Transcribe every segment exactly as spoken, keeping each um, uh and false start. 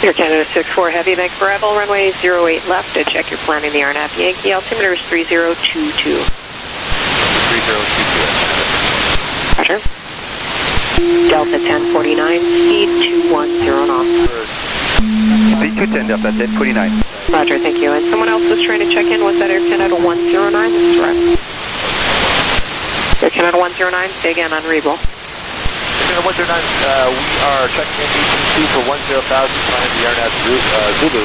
Air Canada six four Heavy, bank for arrival, runway zero eight left. To check your planning the R N A V Yankee, altimeter is three zero two two. three zero two two. Roger. Delta ten forty-nine, speed two one zero knots. Speed two ten, Delta ten forty-nine. Roger, thank you. And someone else was trying to check in. Was that Air Canada one zero nine? This is right. Air Canada one zero nine, stay again on Regal. Air Canada one zero nine, uh, we are checking in E T C for one zero thousand, flying the R N A V uh, Zulu.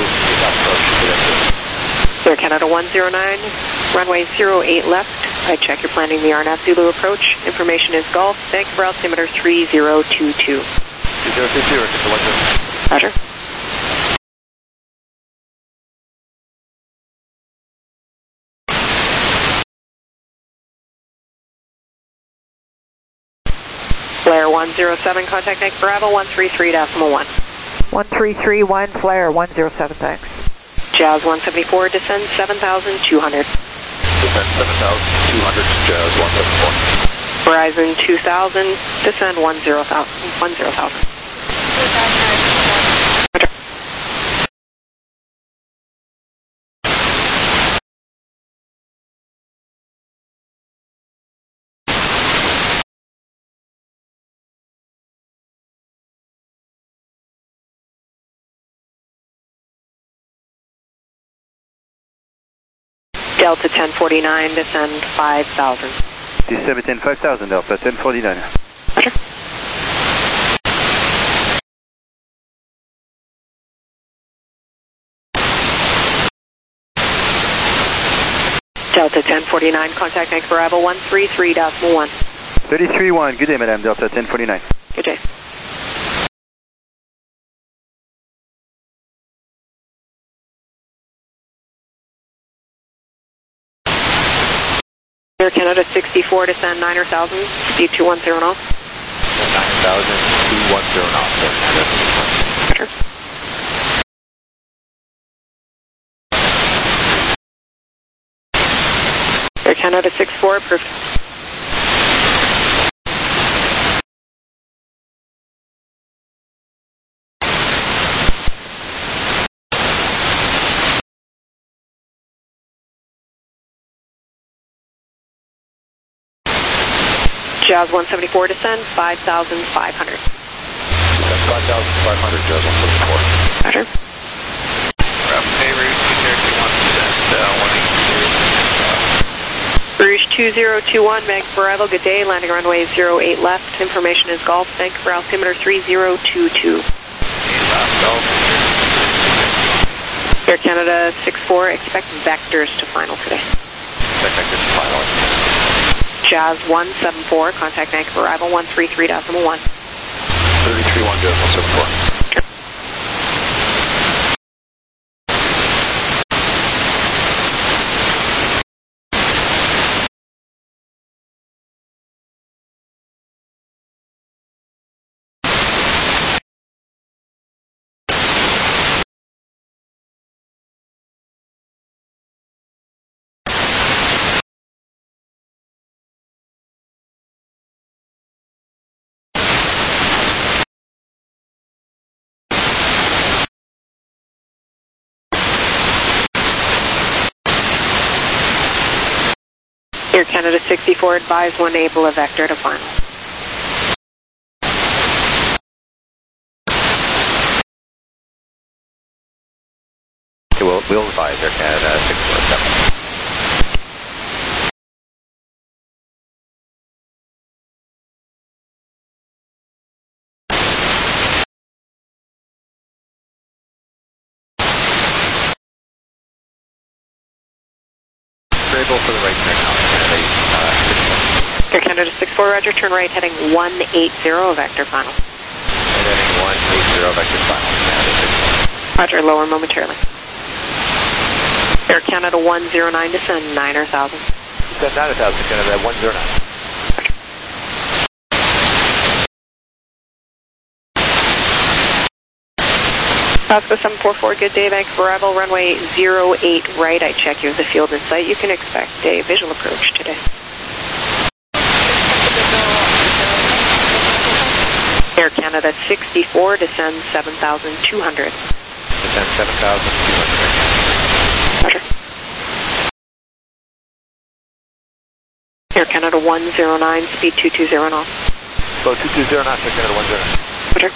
Air Canada one zero nine, runway zero eight left. I check you're planning the R N A V Zulu approach. Information is Golf. Thank you for altimeter three zero two two. three zero two two, Roger. Flare one zero seven, contact next Bravo one three three decimal one. one three three one, Flare one zero seven, thanks. Jazz one seventy-four, descend seven thousand two hundred. Descend seven thousand two hundred, Jazz one seventy-four. Verizon two thousand, descend one zero thousand. one zero thousand. Roger. Delta ten forty-nine, descend five thousand. December ten five thousand, Delta ten forty-nine. Roger. Delta ten forty-nine, contact next Bravo one three three decimal one. thirty-three one, good day, madam, Delta ten forty-nine. Good day. Air Canada sixty-four, descend nine thousand, speed two one zero knots. nine thousand, two one zero knots. Roger. Air Canada six four, approved. Jazz one seventy-four, descend five thousand five hundred. five thousand five hundred, Jazz one seventy-four. Roger. Hey, Rouge Rouge two zero two one, Meg for arrival, good day, landing runway zero eight left. Information is Golf, thank you for altimeter three zero two two. Air Canada six four, expect vectors to final today. Expect vectors to final. Jazz one seven four, contact Vancouver arrival one three three decimal one. thirty-three one, Jazz one seven four. Air Canada sixty-four, advise one able a vector to final. Okay, we'll, we'll advise Air Canada six four seven. Variable for the right turn now. Air Canada six four, roger, turn right heading one eight zero, vector final. Heading one eight zero, vector final. Roger, lower momentarily. Air Canada one zero nine, descend nine thousand. Descend nine thousand, Canada one zero nine. Oscar seven four four, good day, Vancouver arrival, runway zero eight right. I check you have the field in sight. You can expect a visual approach today. Air Canada sixty-four, descend seven thousand two hundred. Descend seven thousand two hundred. Roger. Air Canada one zero nine, speed two two zero knots. Go two two zero knots, Air Canada one zero nine. Roger.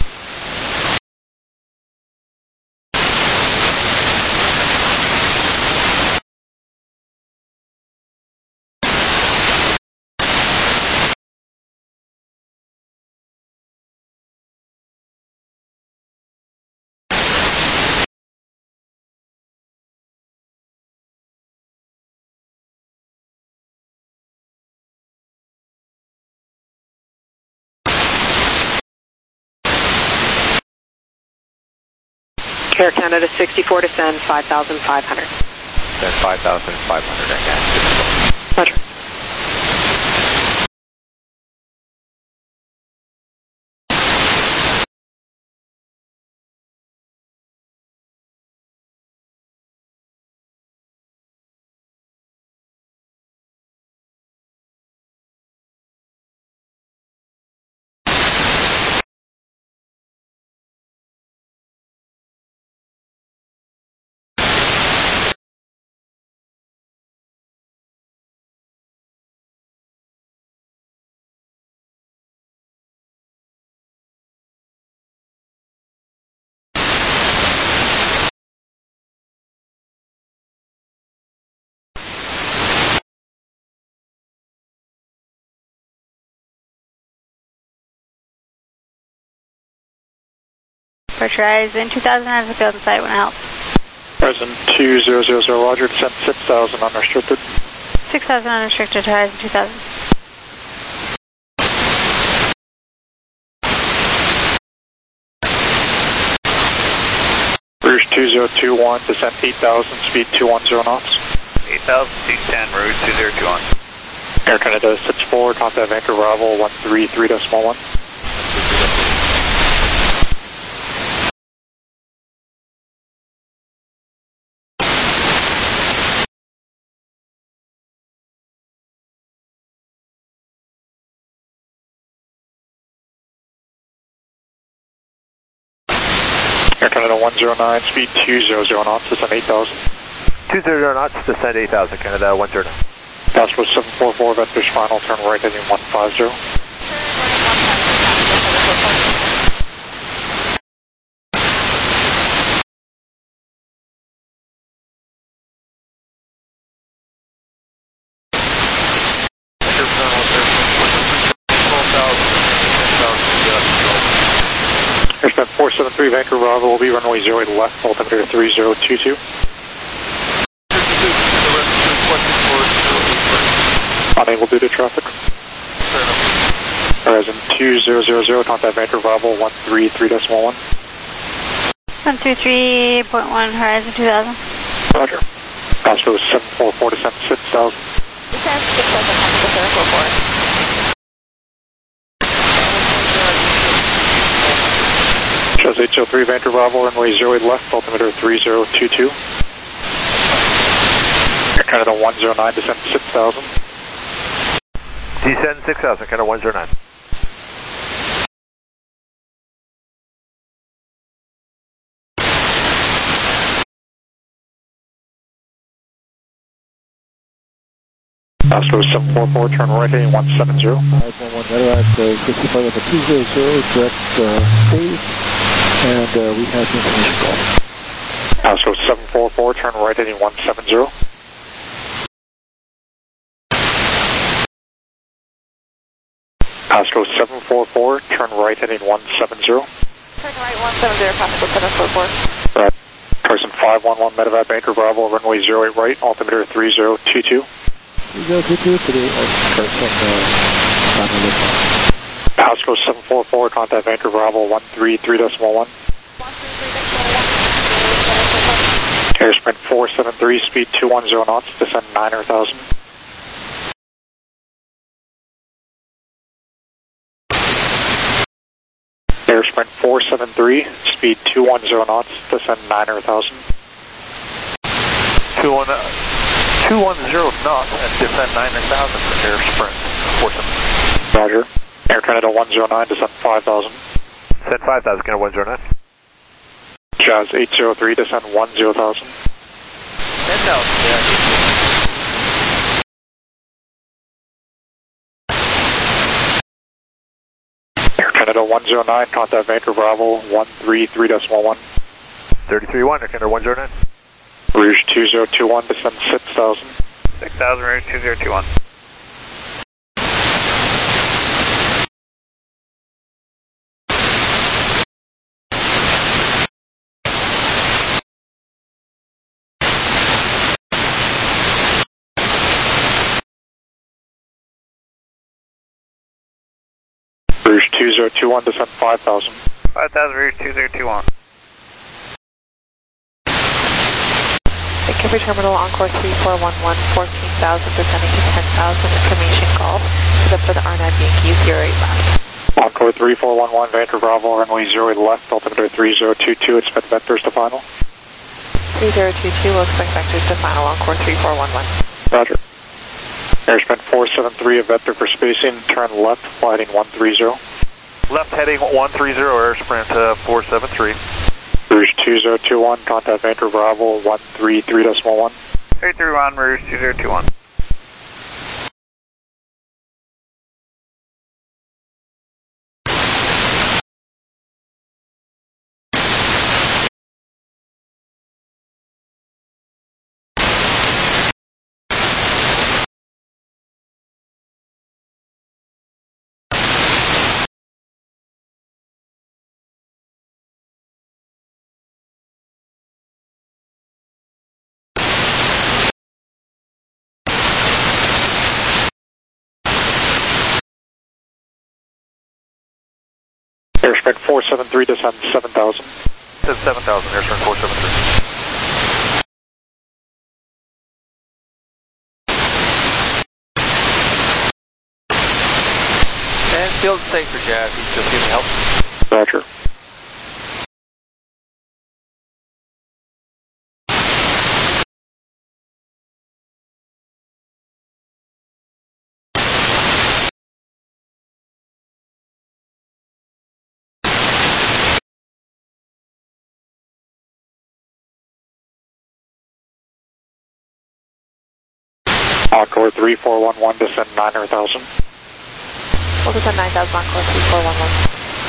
Air Canada sixty-four, descend five thousand five hundred. Descend five thousand five hundred, Air Canada sixty-four. Roger. Pressurized in two thousand as a field in sight when it helps. Present two zero zero zero, Roger, descent six thousand unrestricted. six thousand unrestricted, horizon two thousand. Rouge two zero two one, descent eight thousand, speed two one zero knots. eight thousand, two ten, Rouge two zero two one. Air Canada six four, contact Vancouver Bravo one three three decimal one. Air Canada one zero nine, speed two zero zero knots, descend eight thousand. two zero zero knots, descend eight thousand, Canada one zero nine. Passport seven four four, vector final, turn right heading one five zero. Airspin four seven three, Vancouver Bravo will be runway zero eight left, altimeter three zero two two. Unable due to traffic. Horizon two zero zero zero, contact Vancouver Bravo one three three decimal one. one three three point one, horizon two thousand. Roger. Passport seven four four, descent six thousand. Descent six thousand, contact seven four four. Shows H O three, Vancouver Bravo, runway zero eight left, altimeter three zero two two. Air Canada one zero nine, descent six thousand. Descend six thousand, Canada one zero nine. Passport seven four four, turn right heading one seven zero. five one one, right at uh, sixty-five with a two zero zero, direct uh, phase, and uh, we have the information call. Passport seven four four, turn right heading one seven zero. Passport seven four four, turn right heading one seven zero. Turn right one seven zero, passport seven four four. Right. Carson five one one, Medevac Vancouver Bravo, runway zero eight right, altimeter three zero two two. three zero two two, today at Carson, uh, Pasco seven four four, contact Vancouver Bravo one three three decimal one. Airsprint four seven three, speed two one zero knots, descend nine thousand. Airsprint four seven three, speed two one zero knots, descend nine thousand. two one zero knots and descend nine thousand for Airsprint four seven three. Roger. Air Canada one zero nine, descend five thousand. Send five thousand, Canada one zero nine. Jazz eight zero three, descend one zero thousand. ten thousand, yeah. Air Canada one zero nine, contact Vancouver Bravo one three three decimal one. thirty-three one, Air Canada one zero nine. Rouge two zero two one, descend six thousand. six thousand, Rouge two zero two one. Rouge two zero two one, descend five thousand. five thousand, Rouge two zero two one. Vancouver Terminal, Encore three four one one, fourteen thousand, descending to ten thousand, information golf, set up for the R nine Yankee zero eight left. Encore three four one one, Vancouver Bravo, runway zero eight left, altimeter three zero two two, expect vectors to final. three zero two two, we'll expect vectors to final, Encore three four one one. Roger. Airsprint four seven three, a vector for spacing, turn left, flighting one three zero. Left heading one three zero, Airsprint uh, four seven three. Rouge two zero two one, contact Vancouver Bravo one three three decimal one. three three one, Rouge two zero two one. Airsprint four seven three, descend seven thousand. Says seven thousand, Airsprint four seven three. And field safe for Jazz, he's just giving help. Roger. Encore three four one one, descend nine thousand. We'll descend nine thousand, Encore three four one one.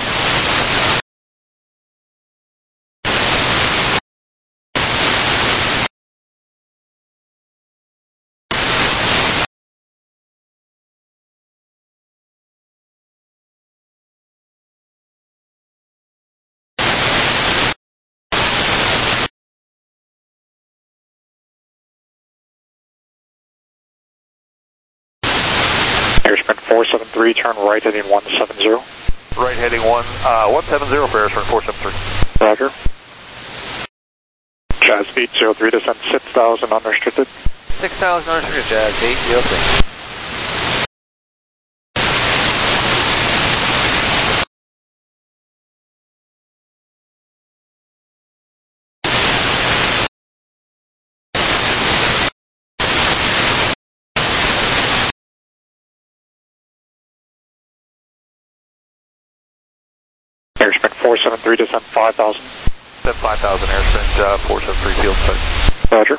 Airsprint four seven three, turn right heading one seven zero. Right heading one, uh, one seven zero for Airsprint four seven three. Roger. Jazz eight zero three, descend six thousand, unrestricted. six thousand, unrestricted, Jazz eight zero three. Airsprint four seven three, descend five thousand. Send five thousand, Airsprint uh, four seven three, field safe. Roger.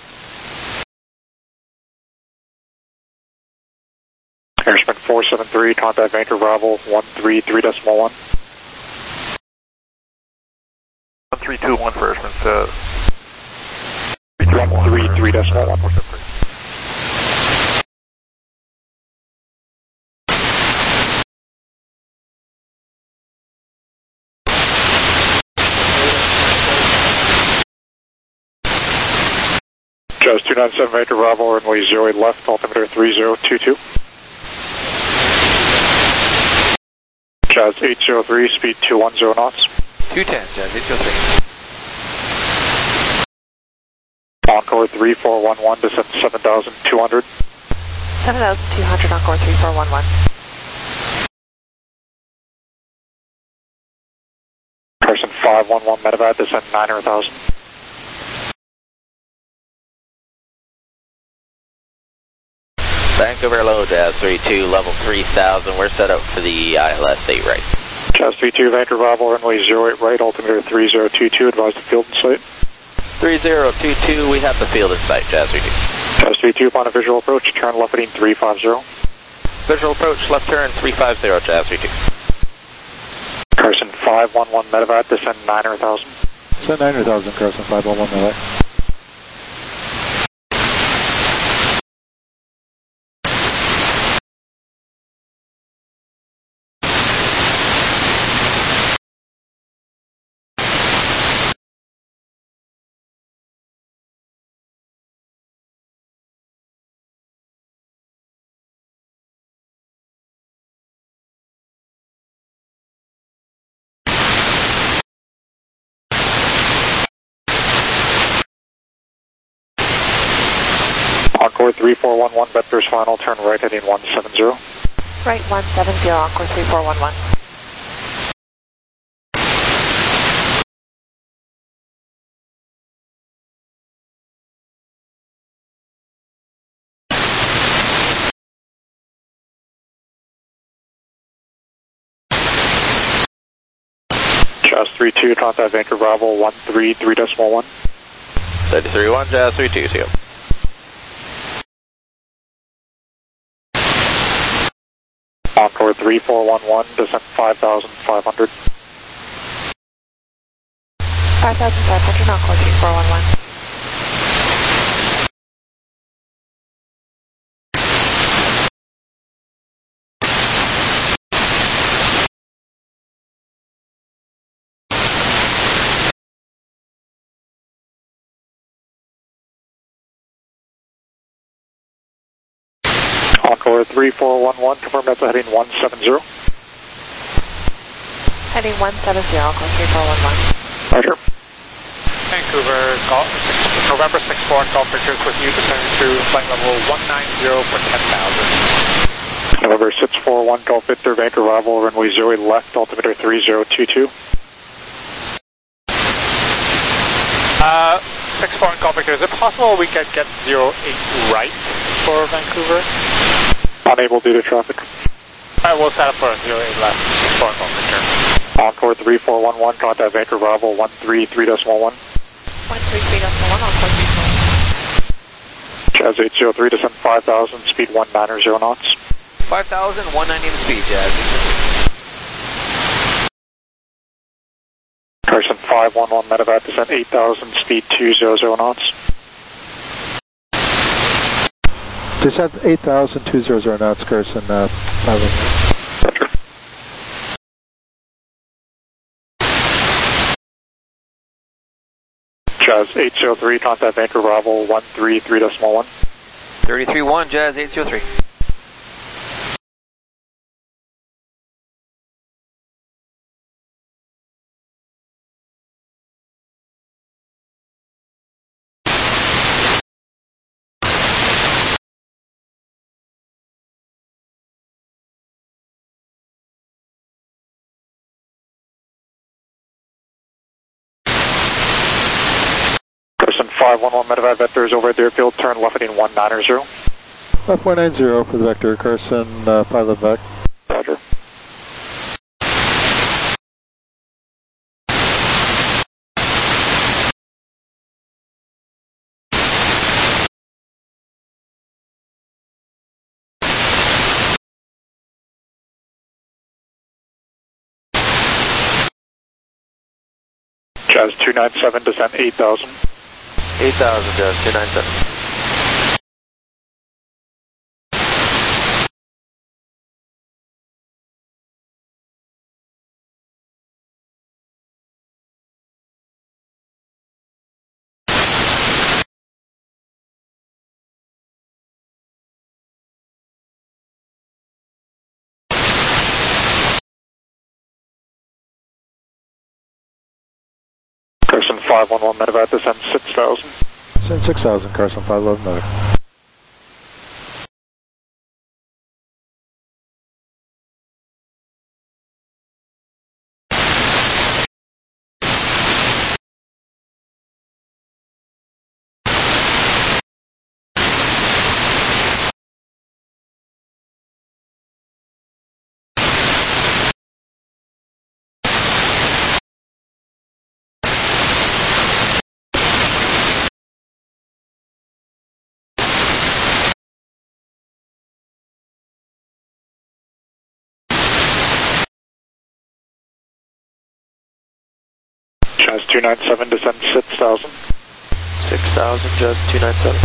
Airsprint four seven three, contact Vancouver Bravo one three three decimal one. one three two one for Airsprint. Uh, one three three decimal one. four seven three. Jazz two nine seven, Vancouver Bravo, runway zero eight left, altimeter three zero two two. Jazz eight zero three, speed two one zero knots. two ten, Jazz eight zero three. Encore three four one one, descend seven thousand two hundred. seven thousand two hundred, Encore three four one one. Person five one one, medevac, descend nine thousand. Vancouver low, Jazz three two, level three thousand. We're set up for the I L S eight right. Jazz three two, Vancouver Bravo, runway zero eight right, altimeter three zero two two, advise the field in sight. three zero two two, we have the field in sight, Jazz three two. Jazz three two, upon a visual approach, turn left heading three five zero. Visual approach, left turn three five zero, Jazz three two. Carson five one one medevac, descend nine hundred thousand. Descend nine hundred thousand, Carson five one one medevac. Encore three four one one, vectors final, turn right heading one seven zero. Right one seven zero, Encore three four one one. Jazz three two, contact Vancouver Bravo, one three three decimal one. Steady three one, Jazz three two, see you. Encore three four one one, descent five thousand five hundred. five thousand five hundred, Encore three four one one. Encore three four one one, confirm that's heading one seven zero. Heading one seven zero, Encore three four one one. Roger. Vancouver, Golf, six, November six four, Golf Pictures with you, descending through flight level one nine zero for ten thousand. November six four one, Golf Victor, Vancouver Bravo, runway zero eight left, altimeter three zero two two. Uh, six four and Golf Victor, is it possible we could get zero eight right for Vancouver? Unable due to traffic. Alright, we'll set up for zero eight left, six four and Golf Victor. Encore three four one one, contact Vancouver Bravo, one three three decimal one. one three three decimal one, Encore three four one one. Jazz eight zero three, descend five thousand, speed one nine zero knots. five thousand, one ninety to speed, Jazz. Carson five one one, medevac, descend eight thousand, speed two hundred knots. Descend eight thousand, two hundred knots, Carson uh, five one one. Roger. Jazz eight zero three, contact Vancouver Bravo, one three three decimal one. thirty-three one, Jazz eight zero three. five one one, medevac, vectors over at the airfield, turn left heading one nine zero. Left one nine zero for the vector, Carson uh, five left back. Roger. Jazz two nine seven, descent eight thousand. eight thousand, Jazz two nine seven. Carson five one one, medevac, descend six thousand. Descend six thousand, Carson five eleven medevac. Jazz two nine seven, descend six thousand. six thousand, Jazz two nine seven.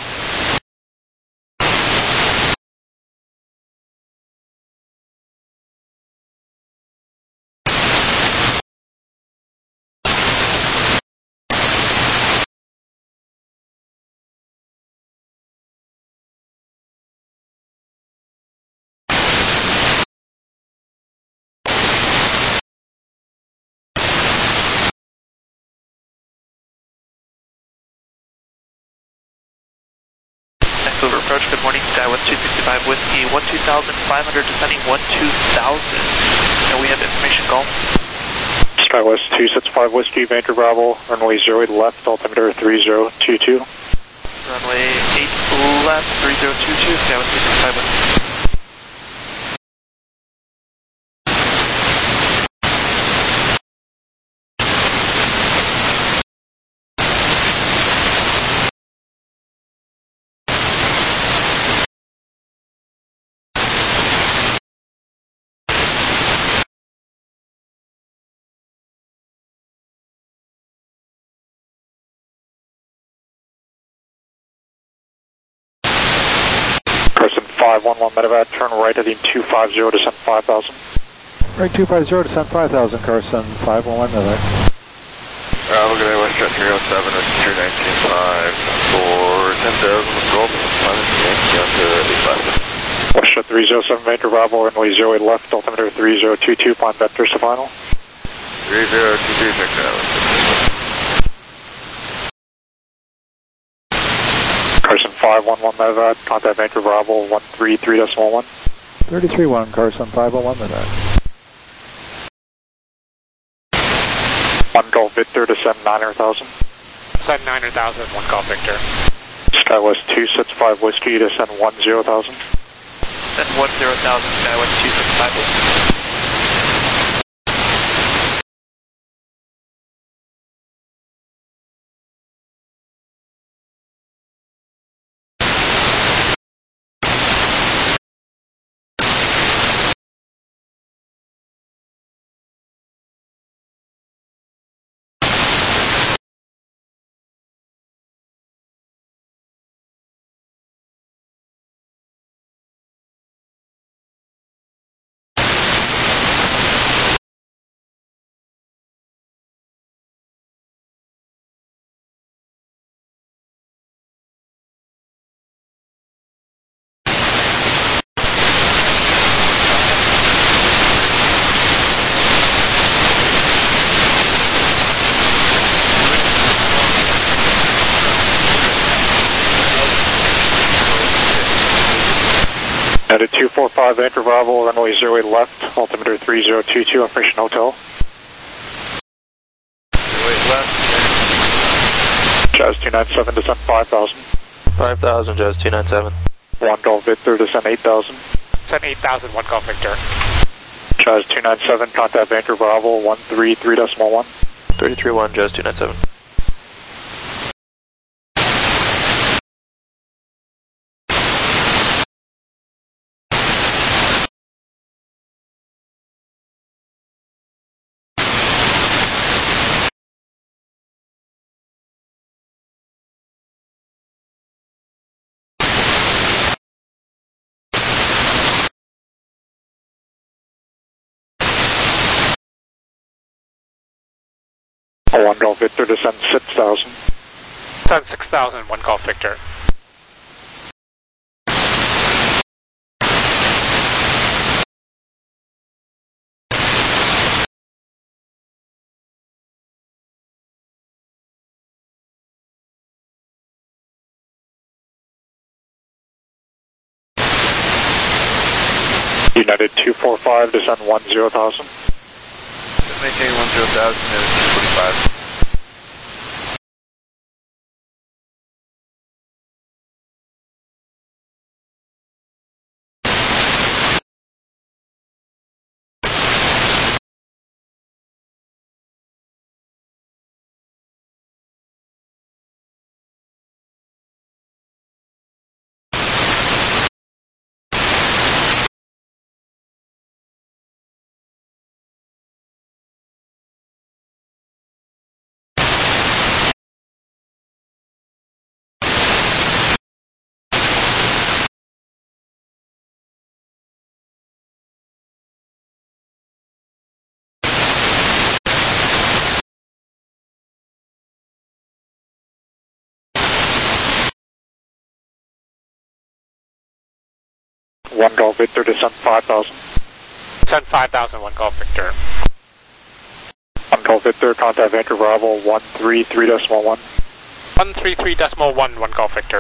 Vancouver approach, good morning, Sky one two six five Whiskey, one two thousand five hundred descending one two thousand, and we have information Golf. SkyWest two six five Whiskey, Vancouver Bravo, runway zero eight left, altimeter three zero two two. Runway eight left, three zero two two, Sky one two six five Whiskey. Carson five one one Medevac, turn right heading two five zero, descend five thousand. Right two five zero, descend five thousand, Carson five one one Medevac. Uh, look at that, Westjet three oh seven, two nineteen five, for ten thousand, Golf, Yankee, on to eight left. Westjet three oh seven, Vancouver Bravo, runway zero eight left, altimeter three zero two two, climb vectors to final. three zero two two, check that out. Carson five one one Medevac, contact Vancouver Bravo, one three three decimal one. thirty-three one, Carson five one one Medevac. one Golf Victor, descend nine hundred thousand. Descend nine hundred thousand, one Golf Victor. SkyWest two six five Whiskey, descend one zero thousand. Descend one zero thousand, Skywest two six five Whiskey. United two four five, Vancouver Bravo, runway zero eight left, altimeter three zero two two, Information Hotel. zero eight left. Jazz two nine seven, descend five thousand. five thousand, Jazz two nine seven. one Golf Victor, descend eight thousand. Descend eight thousand, one Golf Victor. Jazz two nine seven, contact Vancouver Bravo, one three three decimal one. thirty-three one, Jazz two nine seven. one Golf Victor, descend six thousand. Descend six thousand, one Golf Victor. United two four five, descend one zero thousand. Maintain one zero thousand and forty-five. one Golf Victor, descend five thousand. Descend five thousand, one Golf Victor. one Golf Victor, contact Vancouver Bravo, one three three decimal one. one three three decimal one, one Golf Victor.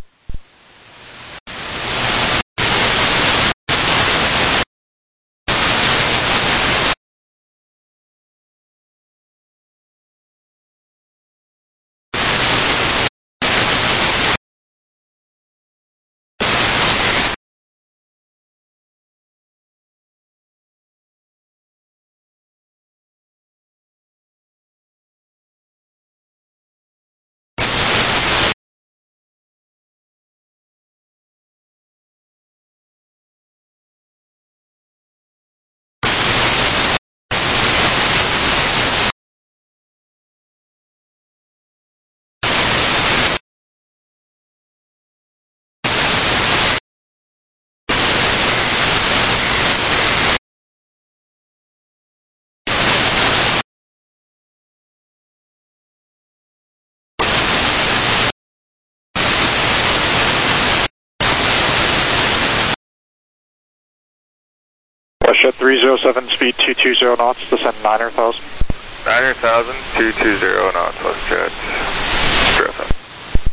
Westjet three zero seven, speed two two zero knots, descend nine hundred thousand. nine hundred thousand, two two zero knots, Westjet. Zero seven.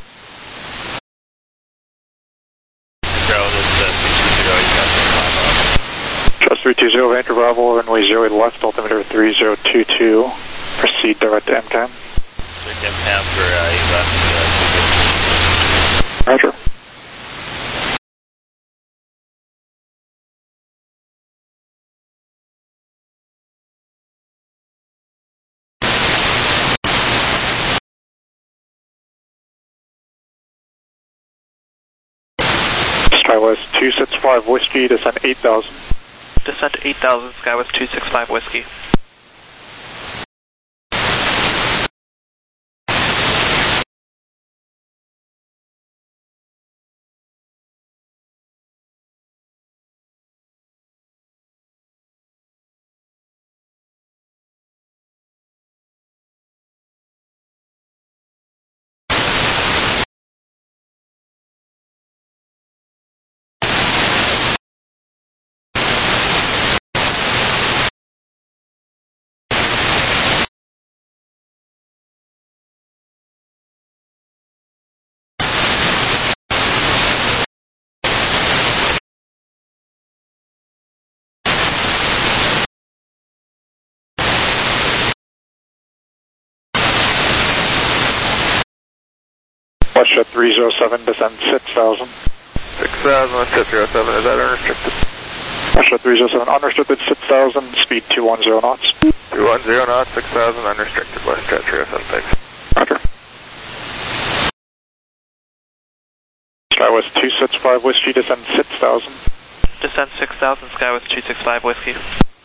Just three two zero, Vancouver Bravo, runway zero eight left, altimeter three zero two two. Proceed direct to M CAM. M CAM for uh, eight left. Roger. SkyWest two six five Whiskey, descend eight thousand. Descent eight thousand, SkyWest two six five Whiskey. Westjet three zero seven, descend six thousand. six thousand, Westjet zero seven, is that unrestricted? Westjet three zero seven, unrestricted six thousand, speed two one zero knots. two one zero knots, six thousand, unrestricted, Westjet three zero seven, thanks. Roger. SkyWest two six five Whiskey, descend six thousand. Descent six thousand, SkyWest two six five Whiskey.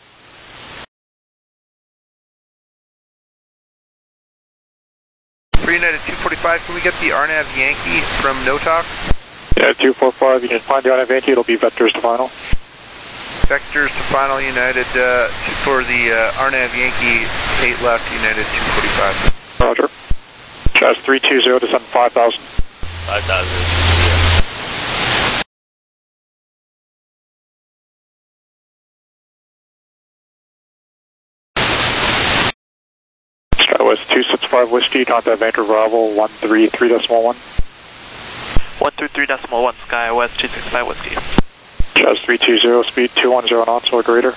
For United two forty-five, can we get the R NAV Yankee from NOTOC? Yeah, two four five, you can find the R NAV Yankee, it'll be vectors to final. Vectors to final, United, uh, for the uh, R NAV Yankee, eight left, United two forty-five. Roger. Jazz three two zero, descend five thousand. five thousand, yeah. SkyWest two six five Whiskey, contact Vancouver Bravo, one three three decimal one. one three three decimal one, SkyWest two six five Whiskey. Jazz three two zero, speed two one zero knots or greater.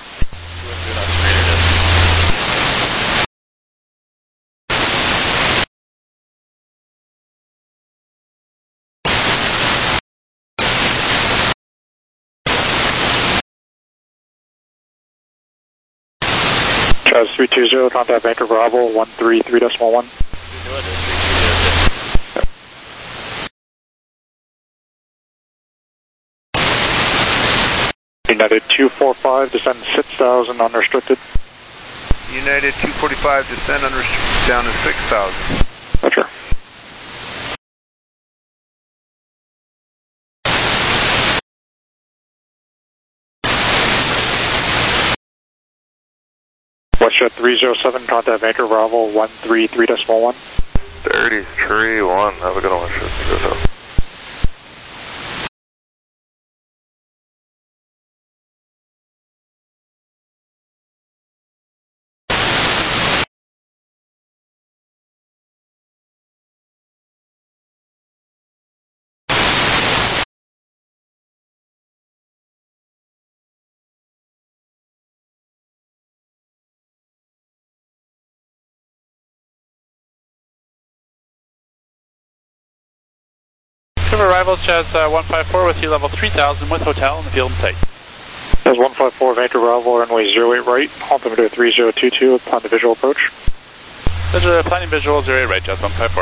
Jazz three two zero, contact Vancouver Bravo, one three three decimal one. United two four five, descend six thousand, unrestricted. United two forty-five, descend unrestricted down to six thousand. Roger. Westjet three zero seven, contact Vancouver Bravo, one three three decimal one. thirty-three one, have a good one, Westjet. Vancouver arrivals, Jazz uh, one five four with you, level three thousand with hotel in the field and tight. Jazz one five four, Vancouver arrival, runway zero eight right, altimeter three zero two two upon the visual approach. Visual, planning visual, zero eight right, Jazz one five four.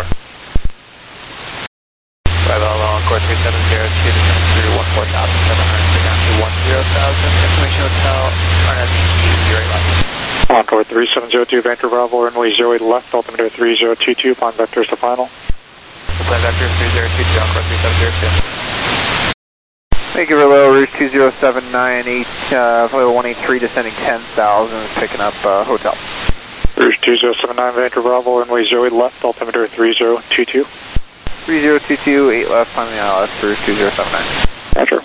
Arrival on course three seven zero two, descend through one four thousand seven hundred, go down to one zero thousand, information hotel, R N A V Q zero eight left. Encore three seven zero two, Vancouver arrival, runway zero eight left, altimeter three zero two two upon vectors to final. Plan vector three zero two two, encore three seven zero two. Vancouver low, route two zero seven nine eight, uh, flight one eight three, descending ten thousand, picking up uh, hotel. Route two zero seven nine, Vancouver arrival, runway zero eight left, altimeter three zero two two. three zero two two, eight left, climbing the I L S for two zero seven nine. Roger.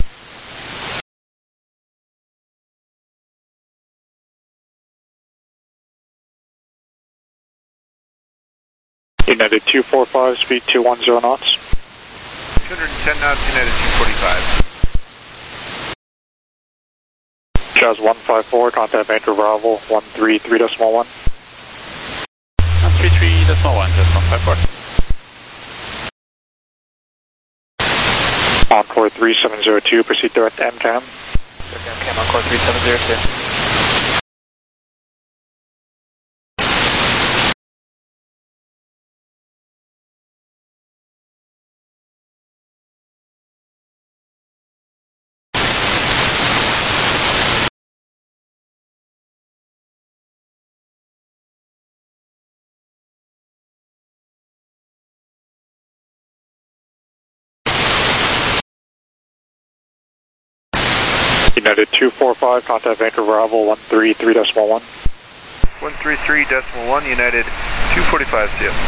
United two four five, speed two one zero knots. two hundred ten knots, United two forty-five. Jazz one five four, contact Vancouver arrival, one three three decimal one. one three three decimal one, Jazz one five four. Encore three seven zero two, proceed direct to M CAM. M CAM, encore three seven zero two. United two four five, contact Vancouver arrival, one three three decimal one. one three three decimal one, United two forty-five, see you.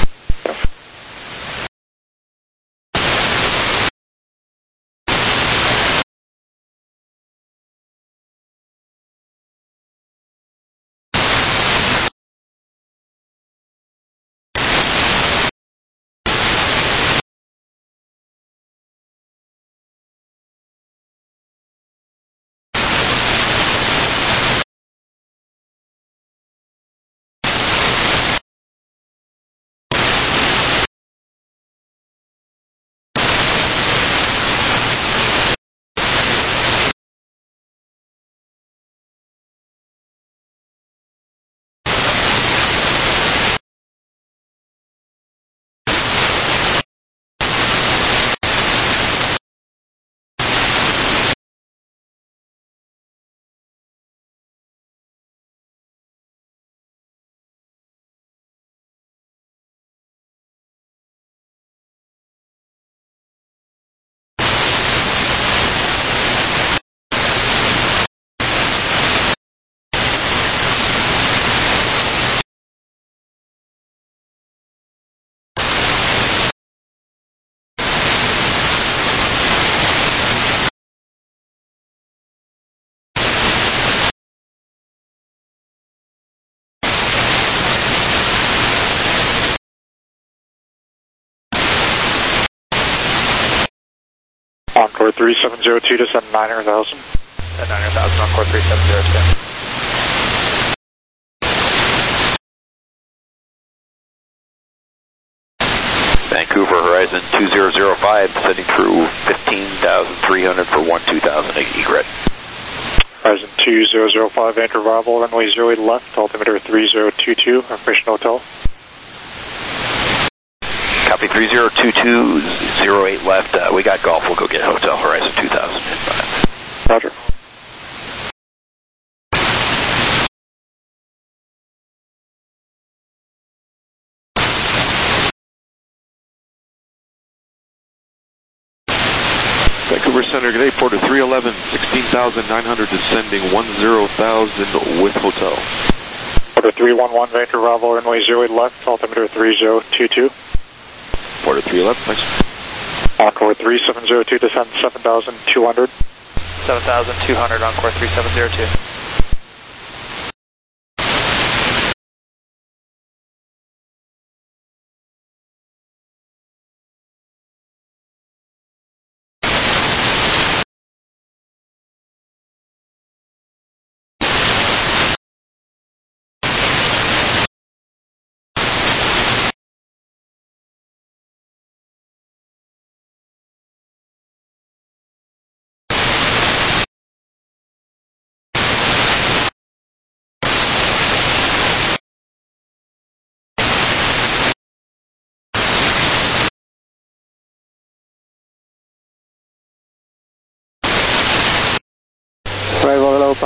Encore three seven zero two, descend nine hundred thousand. At nine hundred thousand, encore three seven zero two. Vancouver Horizon two zero zero five, descending through fifteen thousand three hundred for one two thousand egret. Horizon two zero zero five, Vancouver arrival, runway zero eight left, altimeter three zero two two, information hotel. Copy three zero two two, zero eight left, uh, we got golf, we'll go get hotel Horizon two thousand. Roger. Vancouver Center, good day, Porter three eleven, sixteen thousand nine hundred, descending one zero thousand with hotel. Porter three one one, Vancouver arrival, runway zero eight left, altimeter three zero two two. Porter three eleven, thanks. Encore three seven zero two, descend seven thousand two hundred. seven thousand two hundred, encore three seven zero two.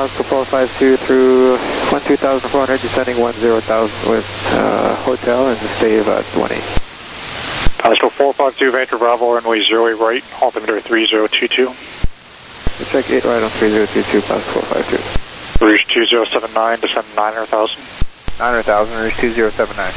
Pascal four five two through one two thousand four hundred, descending one zero thousand with uh, hotel and stay about twenty. Pascal four five two, Vancouver Bravo, runway zero eight right, altimeter three zero two two. Check eight right on three zero two two, Pascal four five two. Rouge two zero seven nine, descend nine hundred thousand. nine hundred thousand, Rouge two zero seven nine.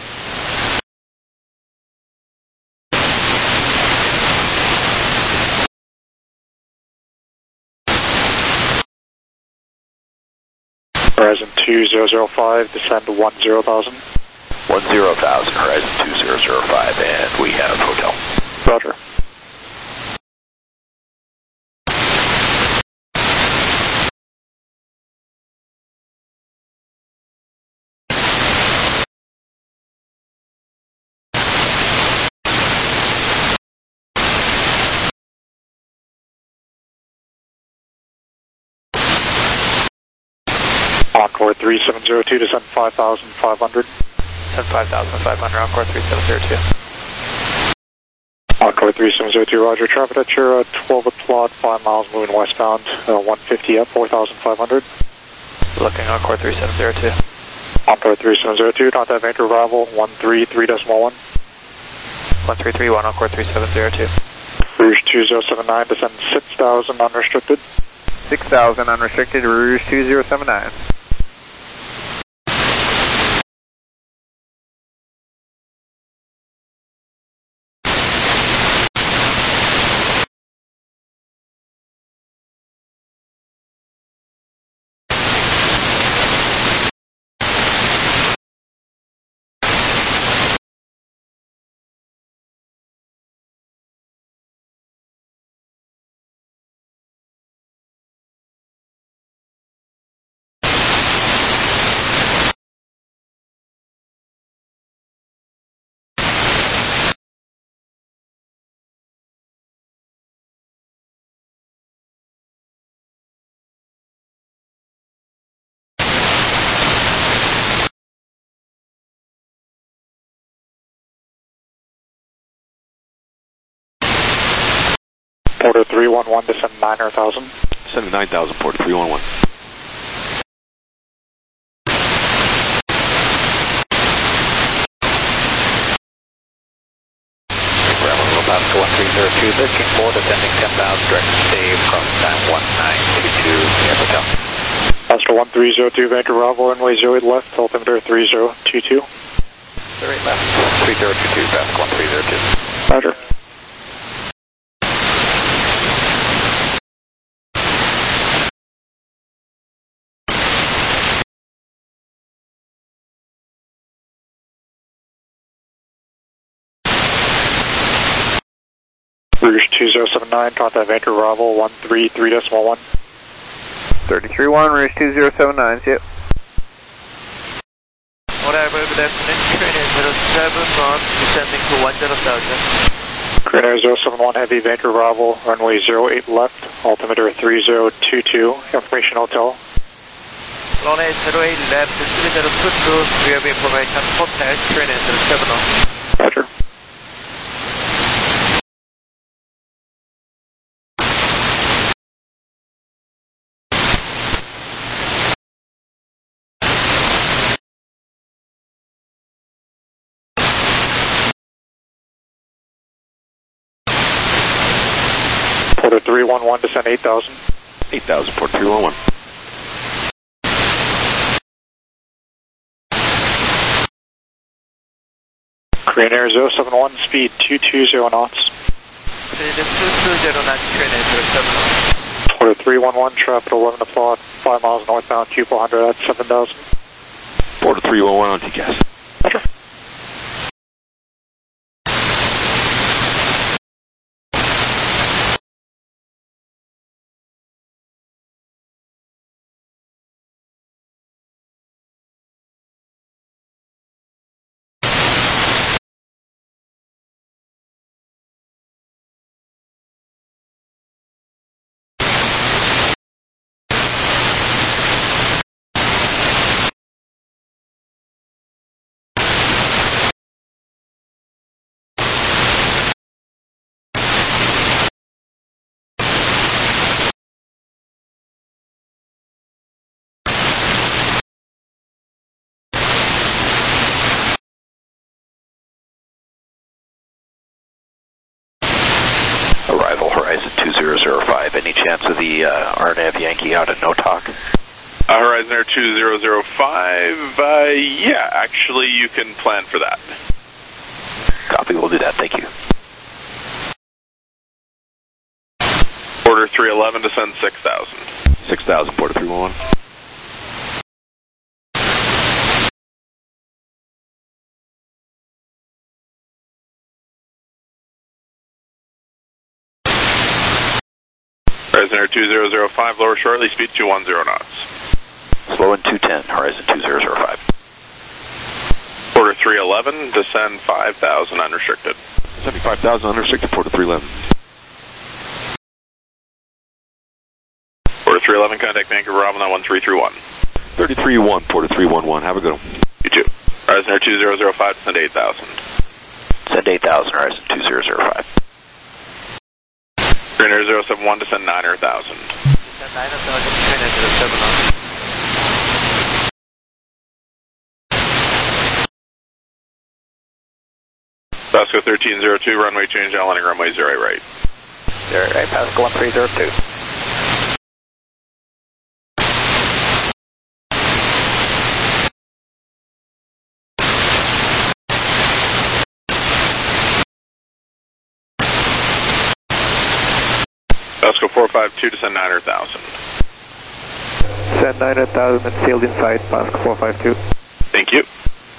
Horizon two zero zero five, descend one zero thousand. one zero thousand, Horizon two zero zero five, and we have hotel. Roger. Encore three seven zero two, descend five thousand five hundred. Descend five thousand five hundred, Encore three seven zero two. Encore three seven zero two, roger. Traffic at your uh, twelve o'clock, five miles moving westbound, uh, one fifty up, four thousand five hundred. Looking Encore three seven zero two. Encore three seven zero two, contact Vancouver Bravo, one three three decimal one. one three three one, Encore three seven zero two. Rouge two zero seven nine, descend six thousand unrestricted. six thousand unrestricted, Rouge two zero seven nine. Porter three one one, descend nine hundred thousand. Descend nine thousand, Porter three one one. Bravo, Pascal one three zero two, lifting four, descending ten thousand, direct stay from time one nine two two, near hotel. Pascal one three zero two, Vancouver Bravo, runway zero eight left, altimeter three zero two two. zero eight left, three zero two two, Pascal one three zero two. Roger. Rouge two zero seven nine, contact Vancouver Bravo, one three three decimal one. thirty-three one, Rouge two zero seven nine, yep. Whatever, good afternoon, train zero seven one, descending to one zero thousand. Green Air zero seven one Heavy, Vancouver Bravo, runway zero eight left, altimeter three zero two two, information hotel. Runway zero eight left, three zero two two, we have information hotel, train zero seven one. Roger. Porter three one one, descend eight thousand. eight thousand, Porter three one one. Korean Air zero seven one, speed two two zero knots. Speed two two zero knots, train zero seven one. Porter three one one, traffic eleven o'clock, five miles northbound, Q four hundred at seven thousand. Porter three one one on T C A S. Roger. Arrival Horizon two zero zero five. Any chance of the uh, R N A V Yankee out at no talk? Uh, Horizon Air two zero zero five, uh, yeah, actually you can plan for that. Copy, we'll do that, thank you. Order three eleven, descend six thousand. six thousand, Porter three one one. Horizon Air two zero zero five, lower shortly, speed two one zero knots. Slow in two ten, Horizon two zero zero five. Order three eleven, descend five thousand unrestricted. seventy-five thousand unrestricted, Porter three eleven. Order three eleven, contact Vancouver Bravo one three three one. thirty-three one, Porter three one one, have a good one. You too. Horizon Air two zero zero five, descend eight thousand. Send eight thousand, Horizon two zero zero five. Green Air zero seven one, descend nine thousand. Descend nine thousand, Green Air zero seven one. Pasco thirteen zero two, runway change, landing runway zero eight right. Zero eight right, Pasco one three zero two. Pasco four five two, descend nine thousand. Send nine thousand and field inside, Pasco four five two. Thank you.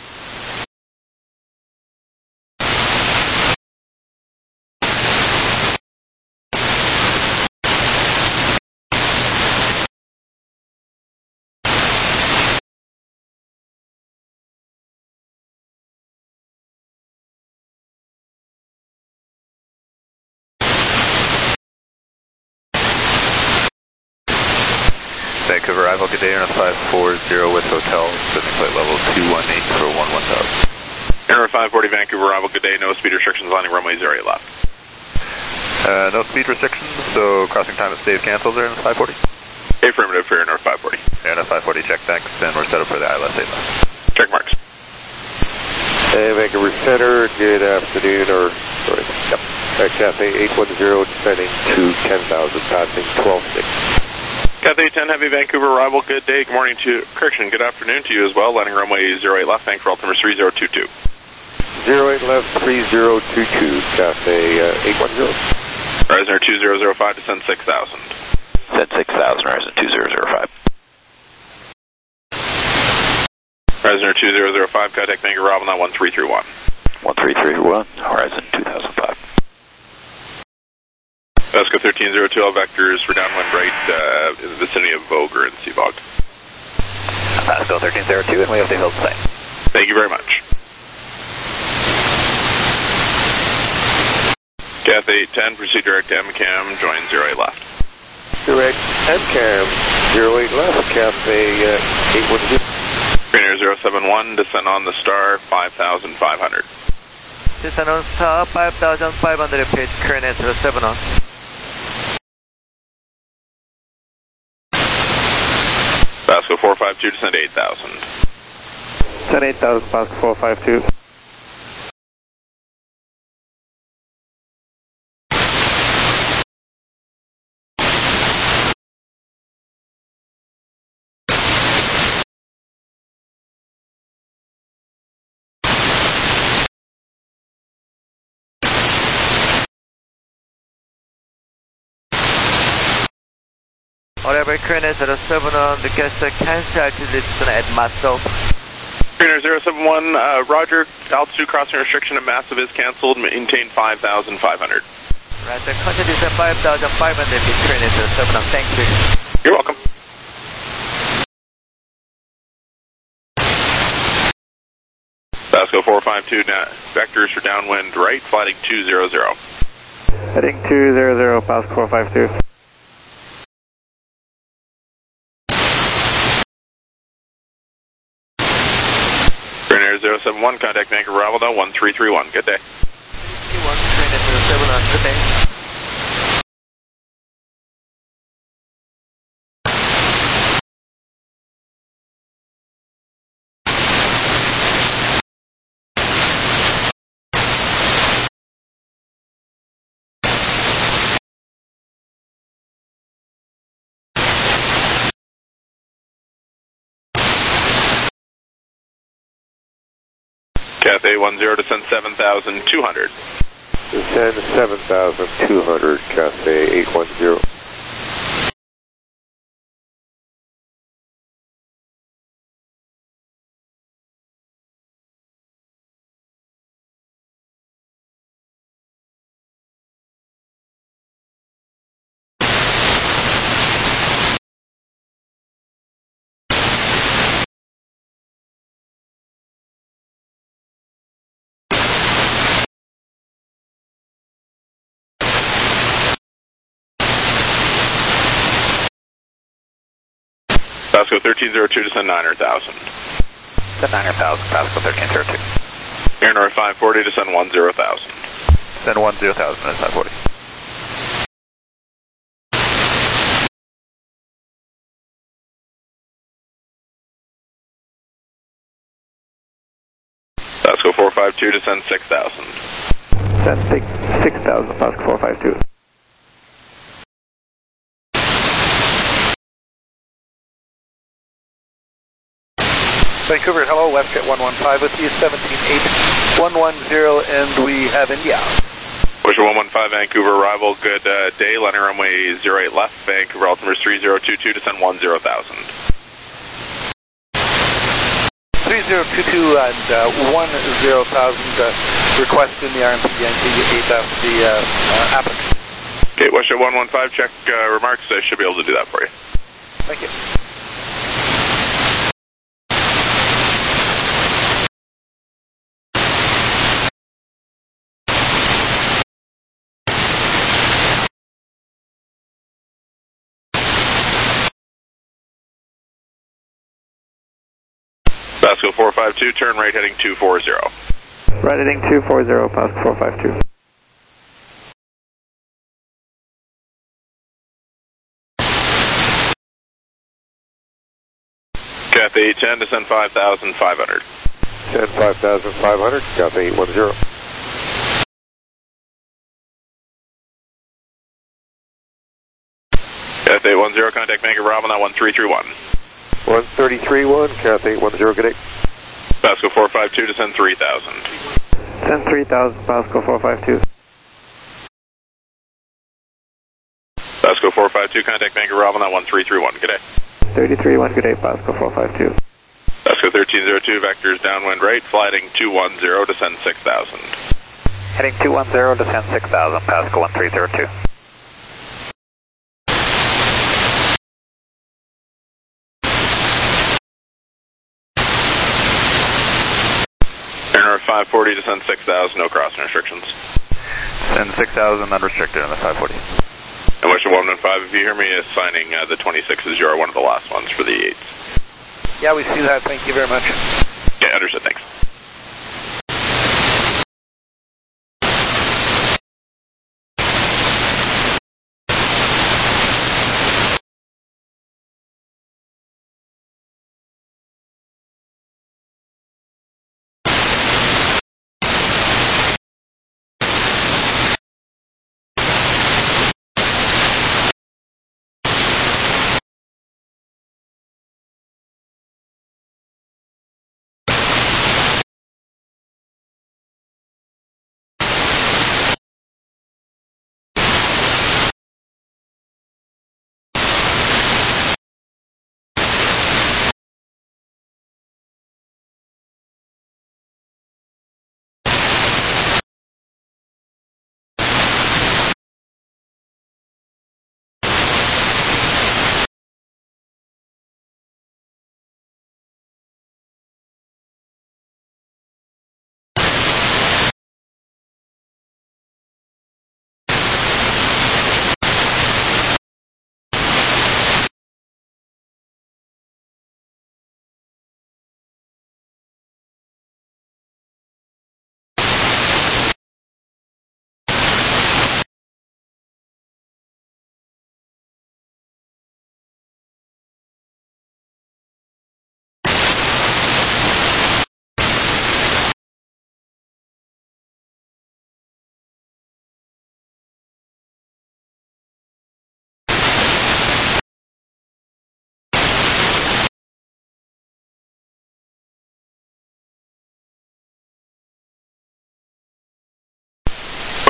Vancouver arrival, good day, Air five four zero with hotel, Pacific flight level two one eight for one one thousand. Air five forty, Vancouver arrival, good day, no speed restrictions, landing runway zero eight left. Uh, no speed restrictions, so crossing time and stay cancels there in five forty? Affirmative for Air five forty. Air five forty, check, thanks, and we're set up for the I L S eight left. Check marks. Hey, Vancouver Center, good afternoon, or, sorry, yep, uh, Cathay eight one zero, descending to ten thousand, passing twelve six. Cathay ten Heavy, Vancouver arrival, good day, good morning to, correction, good afternoon to you as well, landing runway zero eight left, thank for altimeter three zero two two. zero eight left, three zero two two, Cathay uh, eight one zero. Horizon Air two zero zero five, descend six thousand. Send six thousand, Horizon two zero zero five. Horizon Air two zero zero five, contact Vancouver Bravo one three three one. one three three one, Horizon two thousand five. Pasco thirteen zero two, all vectors for downwind right uh, in the vicinity of Voger and Seabog. Pasco thirteen zero two, and we have the hill same. Thank you very much. Cathay ten, proceed direct to M CAM, join zero eight left. Direct M CAM, zero eight left, Cathay uh, eight one zero. Green Air zero seven one, descend on the star, five thousand five hundred. Descend on star, five thousand five hundred, pitch, Green Air zero seven one. Pasco four five two, descend eight thousand. Send eight thousand, Pasco four five two. Whatever, Green Air zero seven one, the guest cancel altitude at Massive. Green Air zero seven one, uh, Roger, altitude crossing restriction at Massive is canceled, maintain five thousand five hundred. Right, the contact is at five thousand five hundred, Green Air zero seven one, thank you. You're welcome. Pasco four five two, vectors for downwind right, flighting two zero zero. Heading two zero zero, Pasco four five two. Green Air zero seven one, contact Vancouver Bravo one three three one, good day. three one, Green Air zero seven one, good day. Cathay one zero, descend seven thousand two hundred. Descend seven thousand two hundred, Cathay eight one zero. Pasco thirteen zero two, descend nine hundred thousand. Descend nine hundred thousand, Pasco thirteen zero two. Air North five forty, descend one zero thousand. Descend one zero thousand, and five forty. Pasco four five two, descend six thousand. Descend six thousand, Pasco four five two. Vancouver, hello, WestJet one one five with you, seventeen eight one one zero, and we have India. Wisher one one five, Vancouver arrival, good uh, day, landing runway zero eight left, Vancouver altimeter three zero two two, descend one zero thousand. three zero two two and uh, one zero thousand, uh, request in the R M P Yankee eight after the uh, uh, applicant. Okay, WestJet one one five, check uh, remarks, I should be able to do that for you. Thank you. Pasco four five two, turn right heading two four zero. Right heading two four zero, Pasco four five two. Cathay eight ten, descend five thousand five hundred. Descend five thousand five hundred, Cathay eight one zero. Cathay eight one zero, contact Vancouver Bravo, now one three three one. one three three one, Cathay eight one zero, good day. Pasco four five two, descend three thousand. Descend three thousand, Pasco four five two. Pasco four five two, contact Vancouver Bravo, now one three three one, good day. thirty-three one, good day, Pasco four five two. Pasco thirteen zero two, vectors downwind right, flighting two one zero, descend six thousand. Heading two one zero, descend six thousand, Pasco one three zero two. Air North five forty, descend six thousand, no crossing restrictions. Descend six thousand, unrestricted on the five forty. And WestJet one one five, if you hear me assigning uh, the twenty-sixes, you are one of the last ones for the eights. Yeah, we see that. Thank you very much. Yeah, understood. Thanks.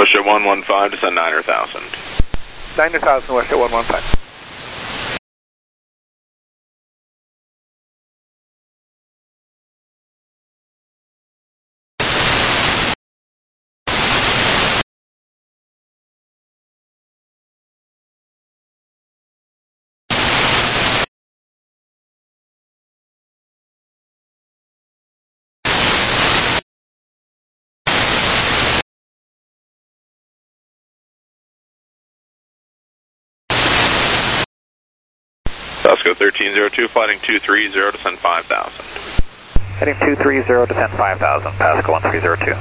WestJet one one five, descend niner thousand. niner thousand, WestJet one one five. Pasco thirteen zero two, flighting two three zero, descend five thousand. Heading two three zero, descend five thousand, Pasco one three zero two.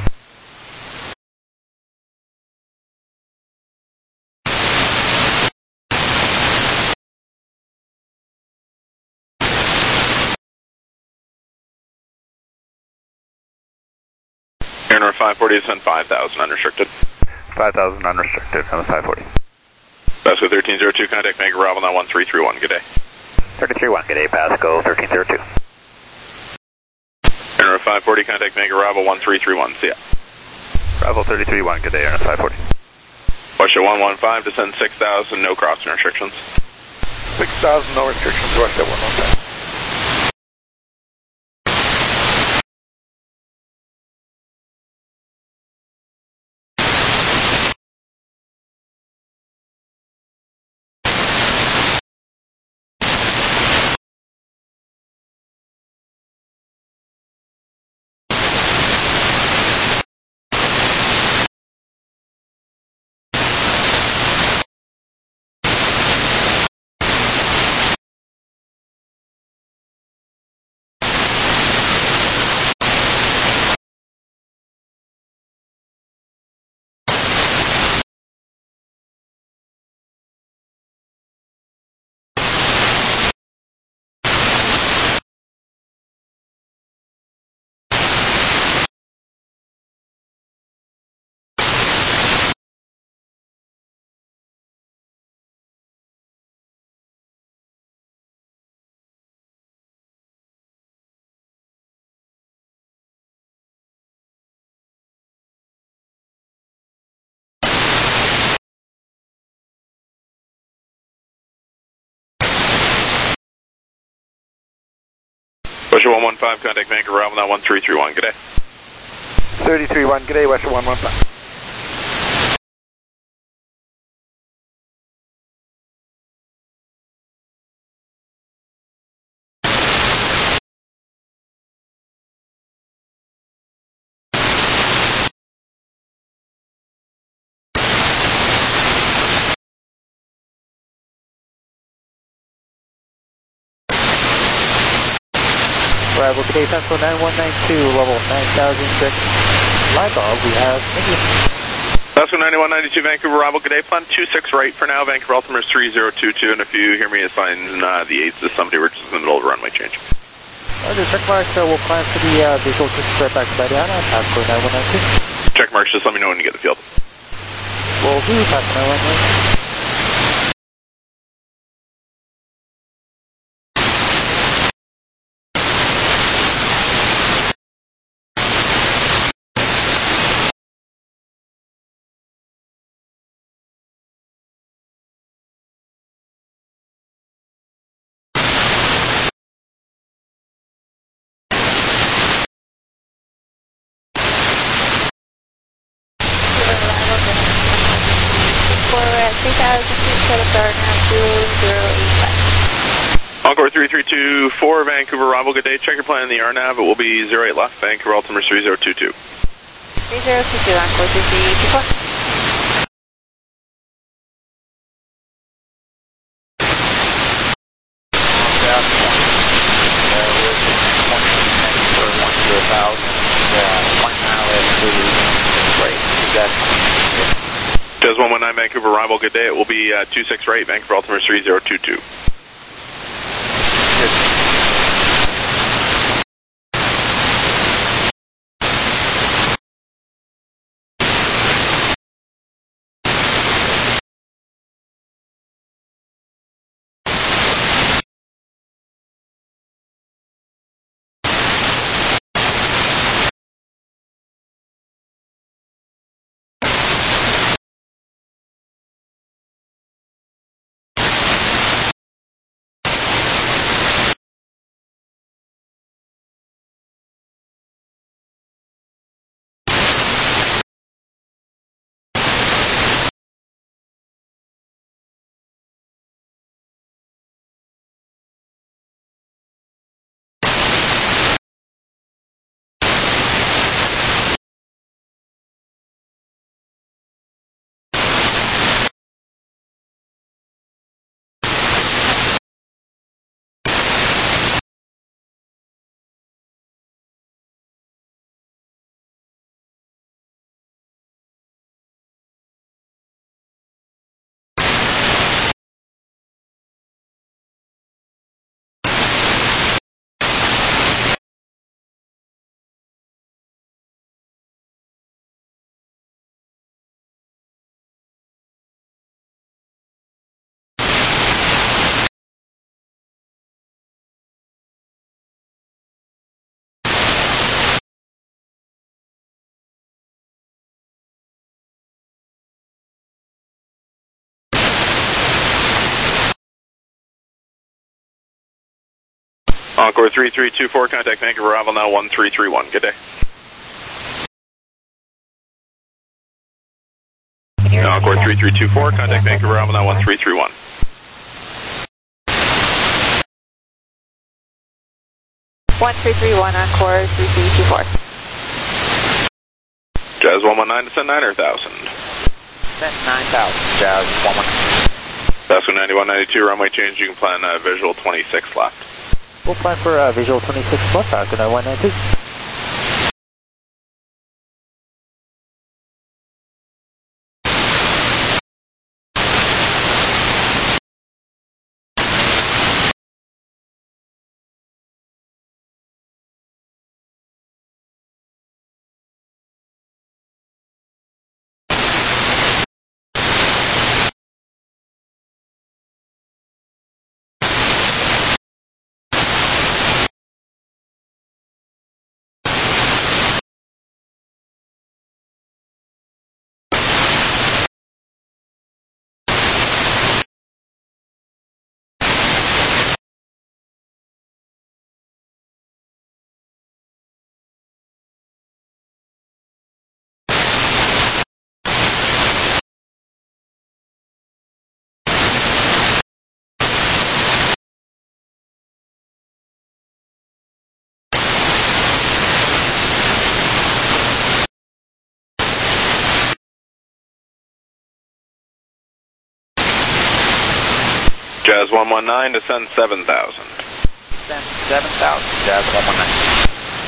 Air North five forty, descend five thousand, unrestricted. five thousand unrestricted on the five forty. Pasco thirteen zero two, contact Mega Bravo now one three three one, good day. thirty-three one, good day, Pasco thirteen zero two. Air North five forty, contact Mega Bravo one three three one, see ya. Bravo thirty-three one, good day, Air North five forty. WestJet one one five, descend six thousand, no crossing restrictions. six thousand, no restrictions, WestJet one one five. WestJet one one five, contact Vancouver Bravo now one three three one, good day. thirty-three one, good day, WestJet one one five. Bravo, today Pasco nine one nine two, level nine thousand six. Line dog, we have India. Pasco ninety-one ninety-two, Vancouver Bravo, good day, plan two six right for now, Vancouver altimeter is three zero two two, and if you hear me assign uh, the eights to somebody, we're just in the middle of a runway change. Roger, check mark, uh, we'll plan for the uh, visual to spread back to Diana, Pasco nine one nine two. Check marks, just let me know when you get the field. Will do, Pasco nine one nine two. Encore three three two four, Vancouver Bravo, good day. Check your plan in the R NAV. It will be zero eight left, Vancouver altimeter three zero two two. three zero two two, Encore three three two four. Jazz one one nine, Vancouver Bravo, good day. It will be uh, two six right, Vancouver altimeter three zero two two. Encore three three two four, contact Vancouver arrival now one three three one. Good day. Encore three three two four, contact Vancouver arrival now one three three one. one three three one, Encore three three two four. Jazz one one nine, descend nine thousand. Descend nine thousand, Jazz one one nine. Pasco ninety-one ninety-two, runway change, you can plan uh, visual twenty-six left. We'll plan for uh, visual twenty-six left, Pasco ninety-one ninety-two. Jazz one one nine, descend seven thousand. Descend seven thousand, Jazz one one nine.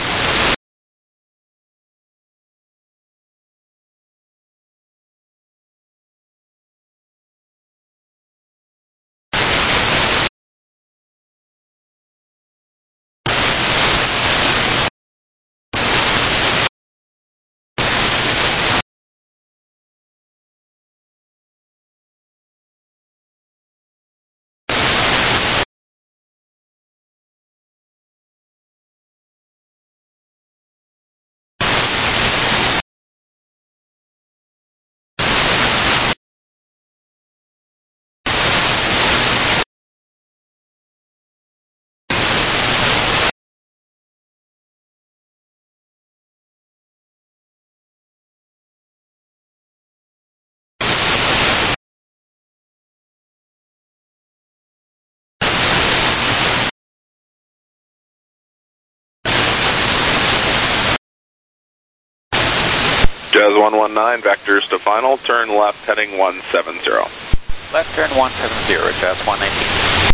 Jazz one one nine, vectors to final, turn left heading one seven zero. Left turn one seven zero, Jazz one nineteen.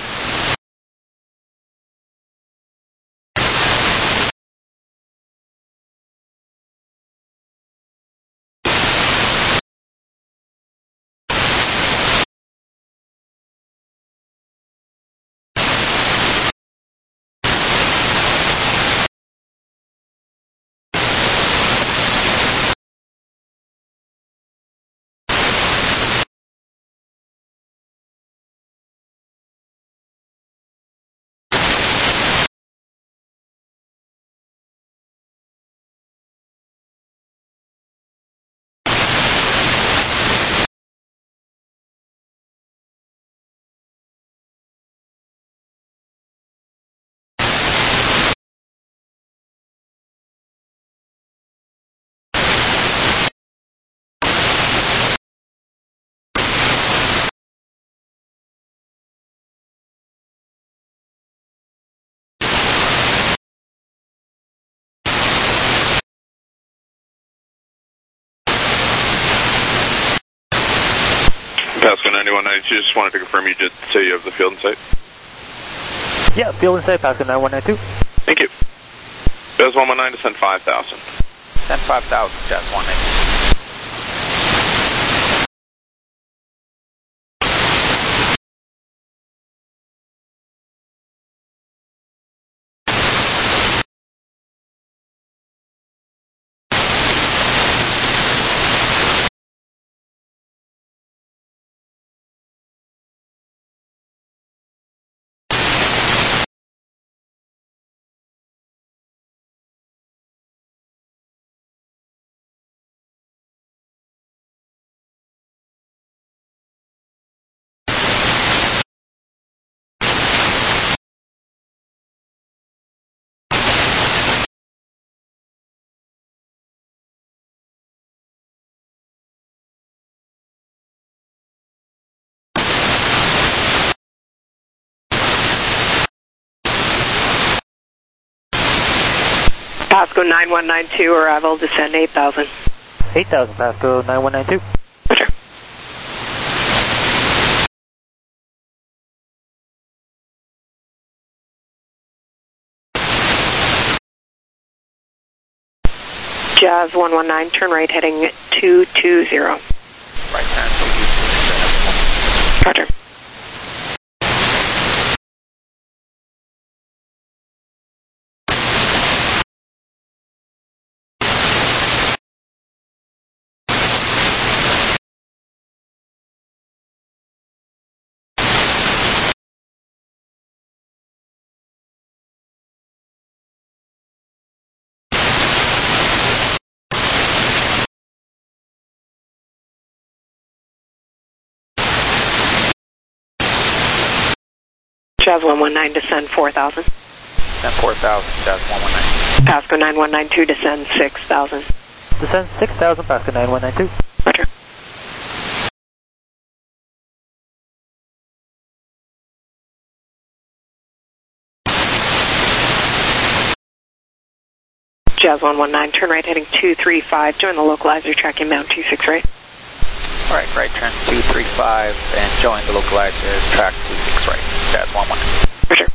Pasco ninety-one ninety-two, just wanted to confirm you did say you have the field in sight. Yeah, field in sight, Pasco ninety-one ninety-two. Thank you. Jazz one one nine, descend five thousand. Descend five thousand, Jazz one nineteen. Pasco nine one nine two, arrival, descend eight thousand. eight thousand, Pasco nine one nine two. Roger. Jazz one one nine, turn right heading two two zero. Right turn, Roger. Jazz one one nine, descend four thousand. Descend four thousand, Jazz one one nine. Pasco nine one nine two, descend six thousand. Descend six thousand, Pasco nine one nine two. Roger. Jazz one one nine, turn right heading two three five, join the localizer, track inbound two six right. Alright, right turn two three five and join the localizer, track two six right, Jazz one one nine. Roger.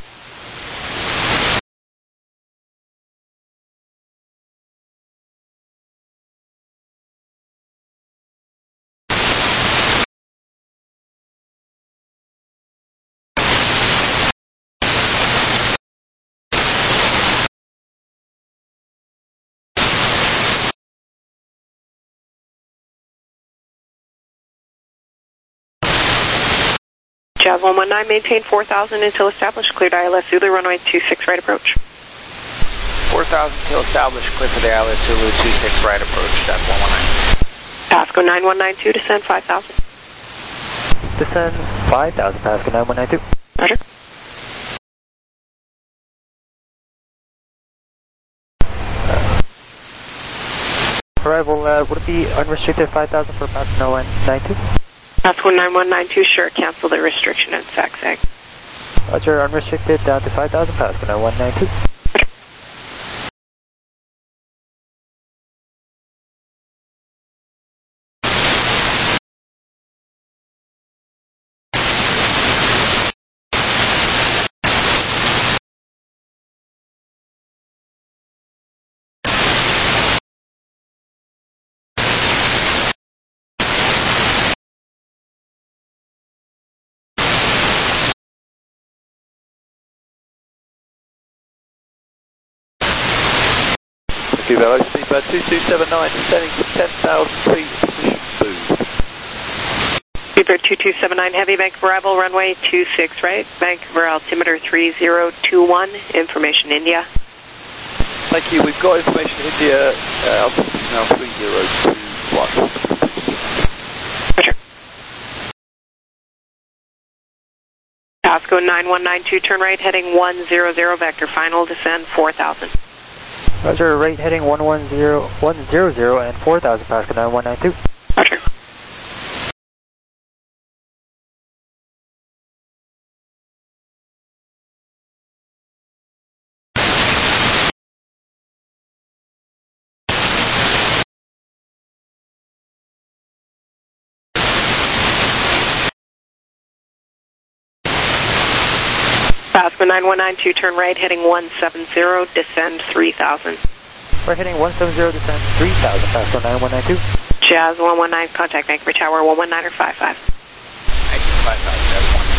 Jazz one one nine, maintain four thousand until established, cleared I L S Zulu, runway two six right approach. four thousand until established, clear for the I L S Zulu two six right approach, Jazz one one nine. Pasco nine one nine two, descend five thousand. Descend five thousand, Pasco nine one nine two. Roger. Arrival, uh, would it be unrestricted five thousand for Pasco nine one nine two? Pasco nine one nine two, sure, cancel the restriction at S A C S A G. Roger, unrestricted down to five thousand, Pasco nine one nine two. Velo, Speedbird two two seven nine, descending to ten thousand feet, position boost. Speedbird two two seven nine, heavy, Vancouver arrival, runway two six right, Vancouver altimeter three zero two one, information India. Thank you, we've got information India, uh, altitude now three zero two one. Roger. Pasco nine one nine two, turn right heading one zero zero, vector final, descend four thousand. Roger, right heading one one zero, one zero zero and four thousand, Pasco nine one nine two. Roger. Pasco nine one nine two, turn right heading one seven zero, descend three thousand. Right heading one seven zero, descend three thousand, Pasco nine one nine two. Jazz one one nine, contact Vancouver Tower one one nine or five five. five five, Jazz one.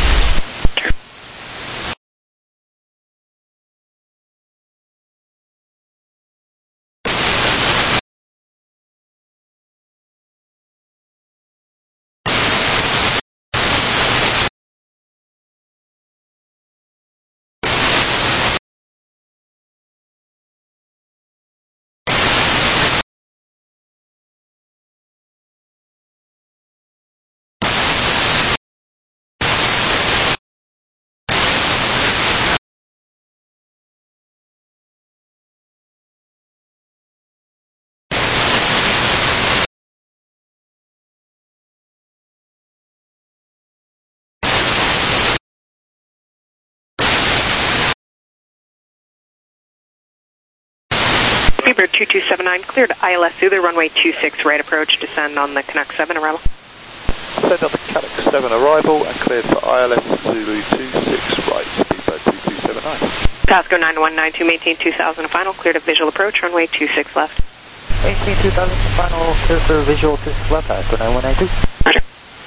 altimeter two two seven nine, cleared I L S Zulu, runway two six right approach, descend on the Canuck seven, arrival. Descend on the Canuck seven, arrival, and cleared for I L S Zulu two six right, speedbird two two seven nine. Pasco nine one nine two, maintain two thousand final, cleared a visual approach, runway two six left. Maintain two thousand final, clear for visual two six left, Pasco nine one nine two. Roger.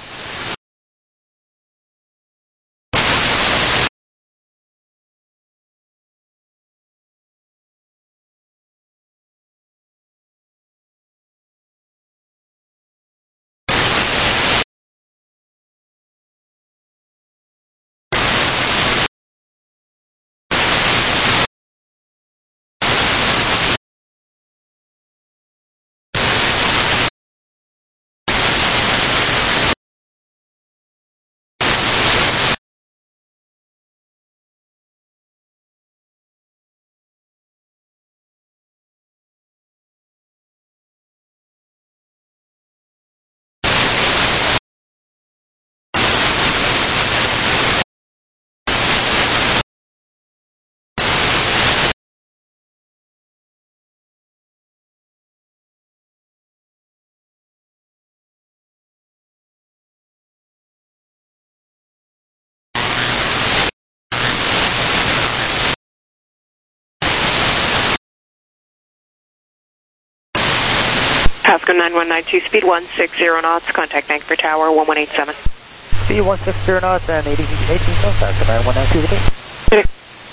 Pasco nine one nine two, speed one six zero knots, contact Vancouver Tower one one eight seven. Speed one six zero knots and eighteen knots, Pasco nine one nine two. Okay.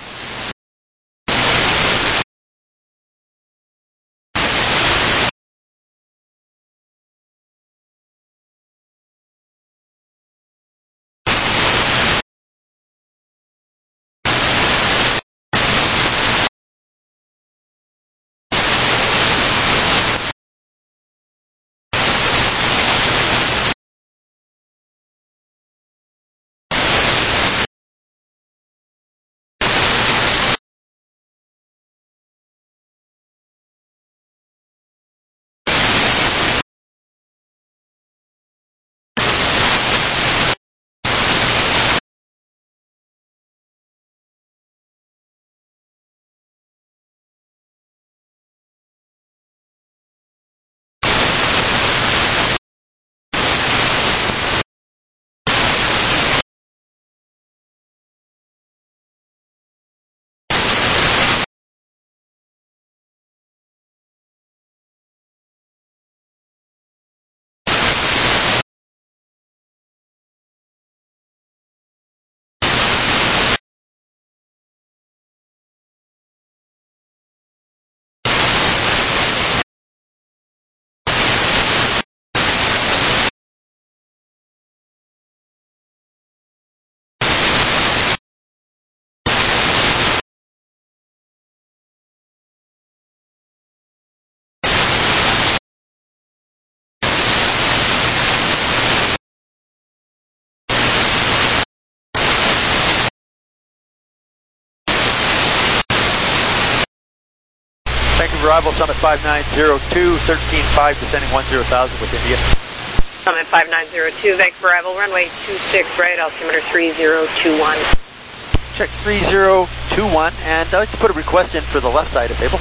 Arrival, Summit five nine zero two, thirteen five, descending one zero thousand with India. Summit five nine zero two, Vancouver arrival, runway two six right, altimeter three zero two one. Check three zero two one, and I'd like to put a request in for the left side of the table.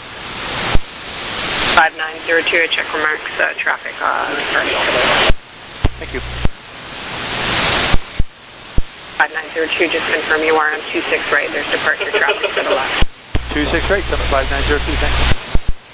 five nine zero two, check remarks, uh, traffic on uh, Thank you. five nine zero two, just confirm you are on two six right, there's departure traffic to the left. two six right, Summit five nine zero two, thanks.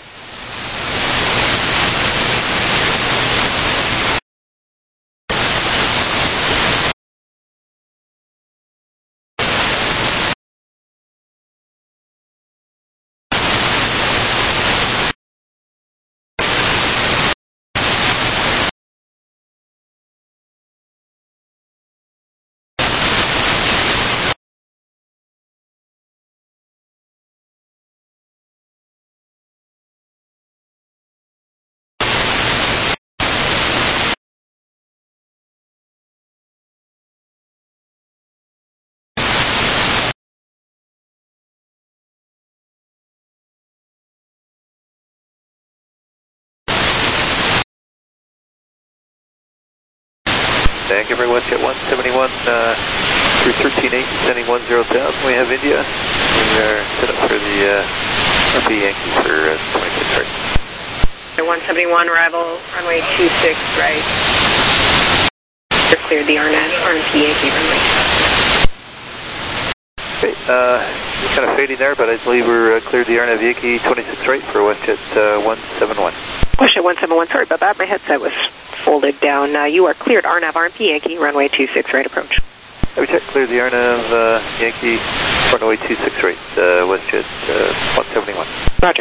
Vancouver, one jet one seventy-one uh, through thirteen eight, descending one zero thousand. We have India. We are set up for the uh, R P Yankee for uh, twenty-six right. one seventy-one, arrival, runway two six right. You're cleared the R N A V, R N P Yankee runway. Okay, uh, kind of fading there, but I believe we're uh, cleared the R N A V Yankee twenty-six right for WestJet uh, one seventy-one. WestJet one seventy-one, sorry about that, my headset was folded down. Uh, you are cleared R N A V, R N P Yankee, runway two six right approach. WestJet cleared the R N A V uh, Yankee, runway two six right, uh, WestJet uh, one seventy-one. Roger.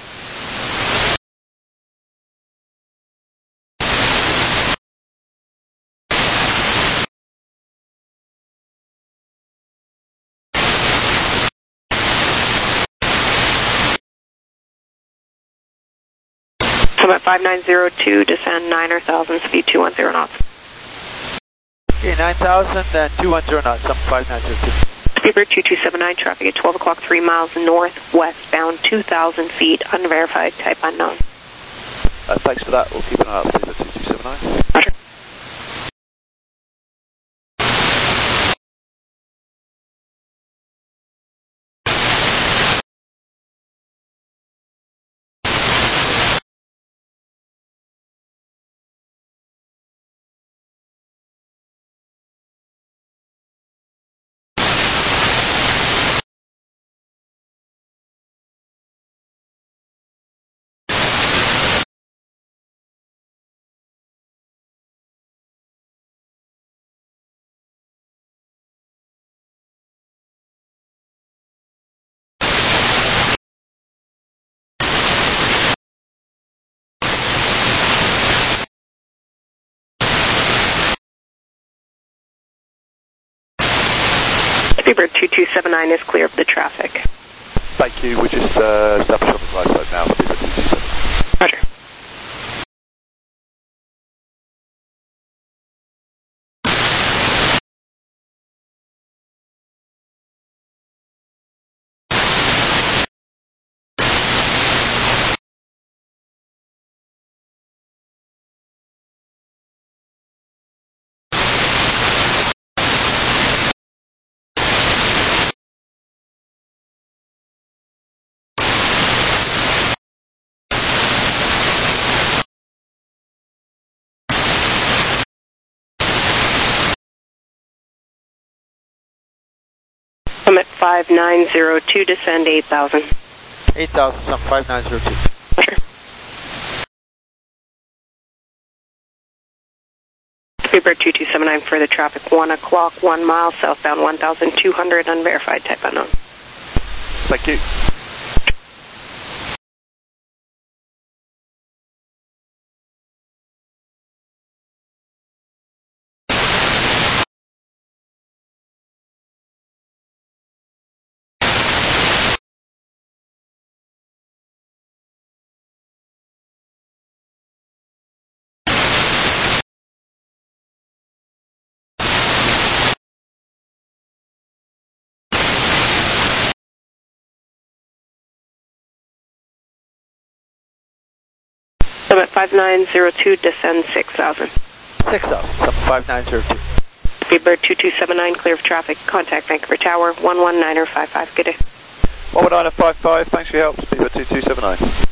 Summit five nine zero two, descend nine thousand, speed two one zero knots. Okay, nine thousand and two one zero knots, Summit five nine zero two. Speedbird two two seven nine, traffic at twelve o'clock, three miles northwest, bound two thousand feet, unverified, type unknown. Uh, thanks for that, we'll keep an eye out for two two seven nine. Roger. Speedbird two two seven nine is clear of the traffic. Thank you, we're just uh, established on the right side now, Speedbird two two seven nine. Roger. Summit five nine zero two, descend eight thousand. eight thousand, Summit five nine zero two. Roger. Speedbird two two seven nine, further traffic, one o'clock, one mile, southbound one thousand two hundred, unverified, type unknown. Thank you. Summit five nine zero two, descend six thousand. six thousand, Summit five nine zero two. Speedbird two two seven nine, clear of traffic, contact Vancouver Tower, one one nine five five, good day. one one nine five five, thanks for your help, Speedbird two two seven nine.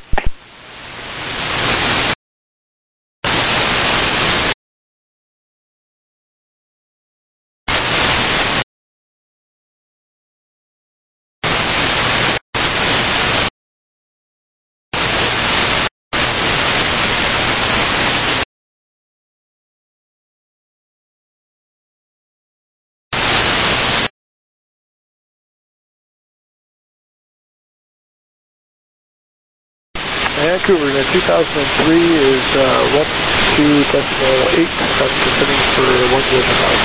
Vancouver, uh, two thousand three is uh, one two decimal eight, that's descending for one zero five.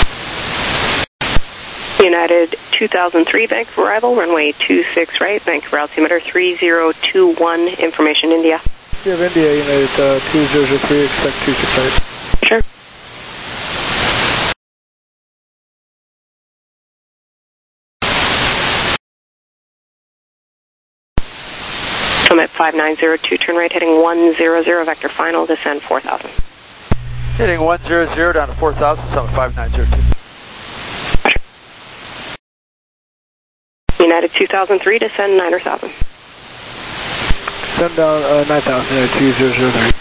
United two thousand three, Vancouver arrival, runway two six right, Vancouver altimeter three zero two one, information India. We have India, United uh, two zero zero three, expect two six right. Sure. Summit five nine zero two, turn right heading one zero zero, vector final, descend four thousand. Heading one zero zero down to four thousand, Summit five nine zero two. United two thousand three, descend nine thousand. Send down uh, nine thousand at two zero zero three.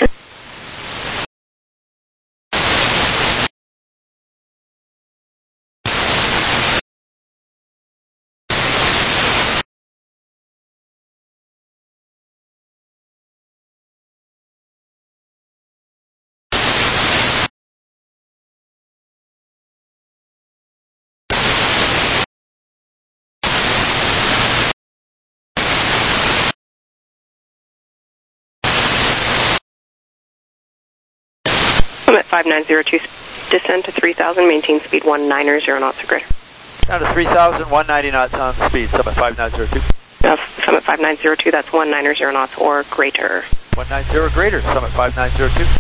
Summit five nine zero two, descend to three thousand, maintain speed one nine zero knots or greater. Down to three thousand, one ninety knots on speed, Summit five nine zero two. Uh, Summit five nine zero two, that's one nine zero knots or greater. one nine zero greater, Summit five nine zero two.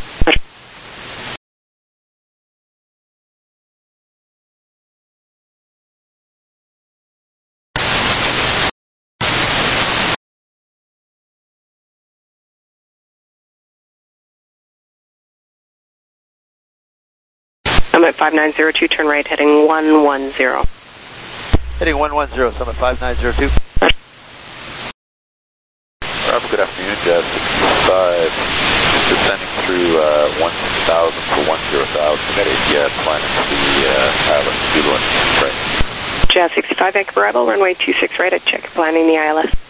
Summit five nine zero two, turn right, heading one one zero. Heading one one zero, Summit five nine zero two. Rob, good afternoon, Jazz sixty-five. Descending through uh, one thousand for one zero thousand. Got A T S climbing to the uh, island, Zulu and right. Jazz sixty-five, Vancouver arrival, runway two six right, at check, planning the I L S.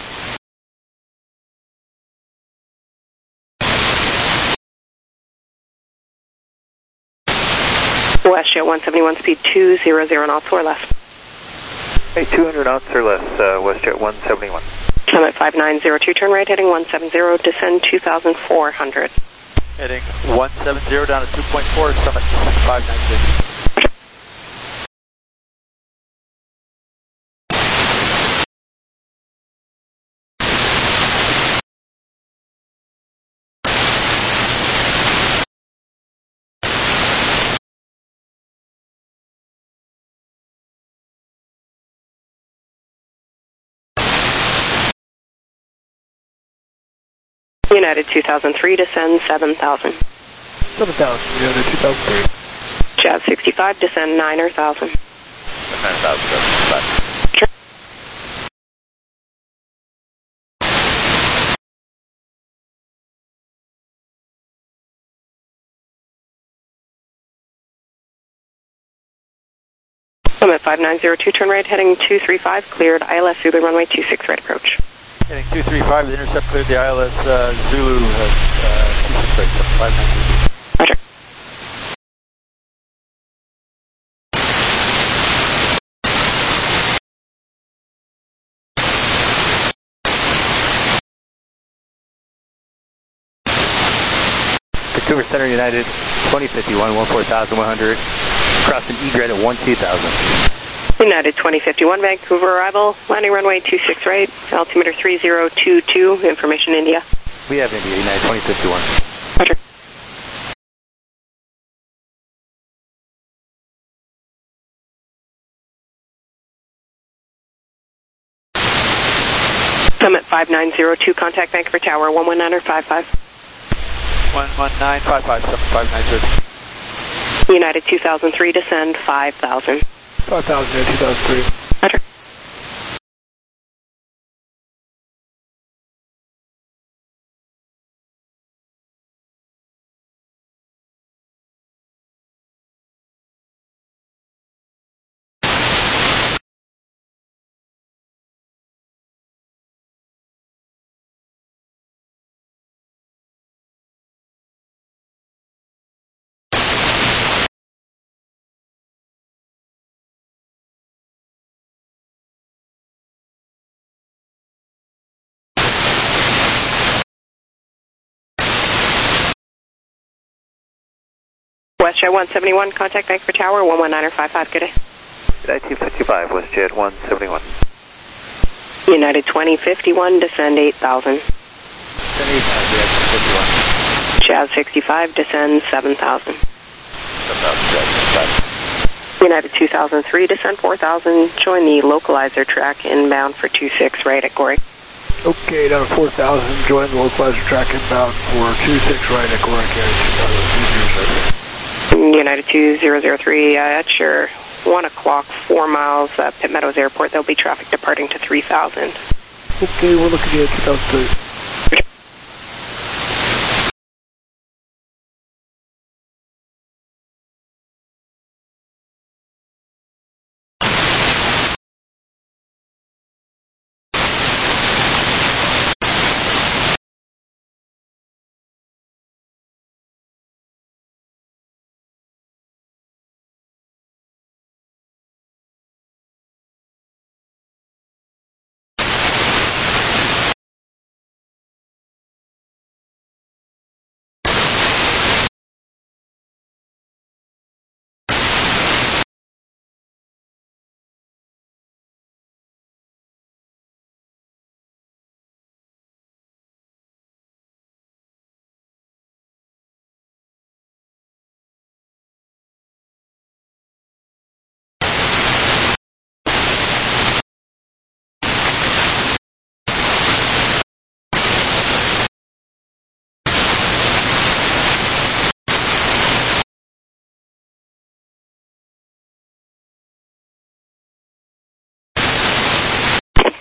WestJet one seventy-one, speed two hundred knots or less. Hey, two hundred knots or less, uh, WestJet one seventy-one. Summit five nine zero two, turn right, heading one seven zero, descend two thousand four hundred. Heading one seven zero down to two point four, Summit five nine zero. United two thousand three, descend seven thousand. seven thousand, United two thousand three. Jazz sixty-five, descend nine thousand. nine thousand, Sure. Summit five nine zero two, turn right, heading two three five, cleared I L S Zulu runway two six right approach. Heading two three five, the intercept cleared the I L S uh, Zulu uh, two six right, Summit five nine zero. Roger. Vancouver Center United twenty fifty-one, one four thousand one hundred, crossing egret at one two thousand. United twenty fifty-one, Vancouver arrival, landing runway two six right, altimeter three zero two two, information India. We have India, United twenty fifty-one. Roger. Summit five nine zero two, contact Vancouver Tower, one one nine or five five. one one nine five five, Summit five nine zero. United two thousand three, descend five thousand. five thousand, two thousand three. Roger. WestJet one seventy-one, contact Vancouver Tower, one one nine or five five, good day. United two fifty-five, WestJet one seventy-one. United twenty fifty-one, descend eight thousand. eight thousand, Jazz sixty-five, descend seven thousand. seven thousand, Jazz sixty-five. United two thousand three, descend four thousand, join the localizer track inbound for two six right at Gorey. Okay, down to four thousand, join the localizer track inbound for two six right at Gorey, County. United two zero zero three, uh, at your one o'clock, four miles, uh, Pitt Meadows Airport. There'll be traffic departing to three thousand. Okay, we're looking at two thousand three.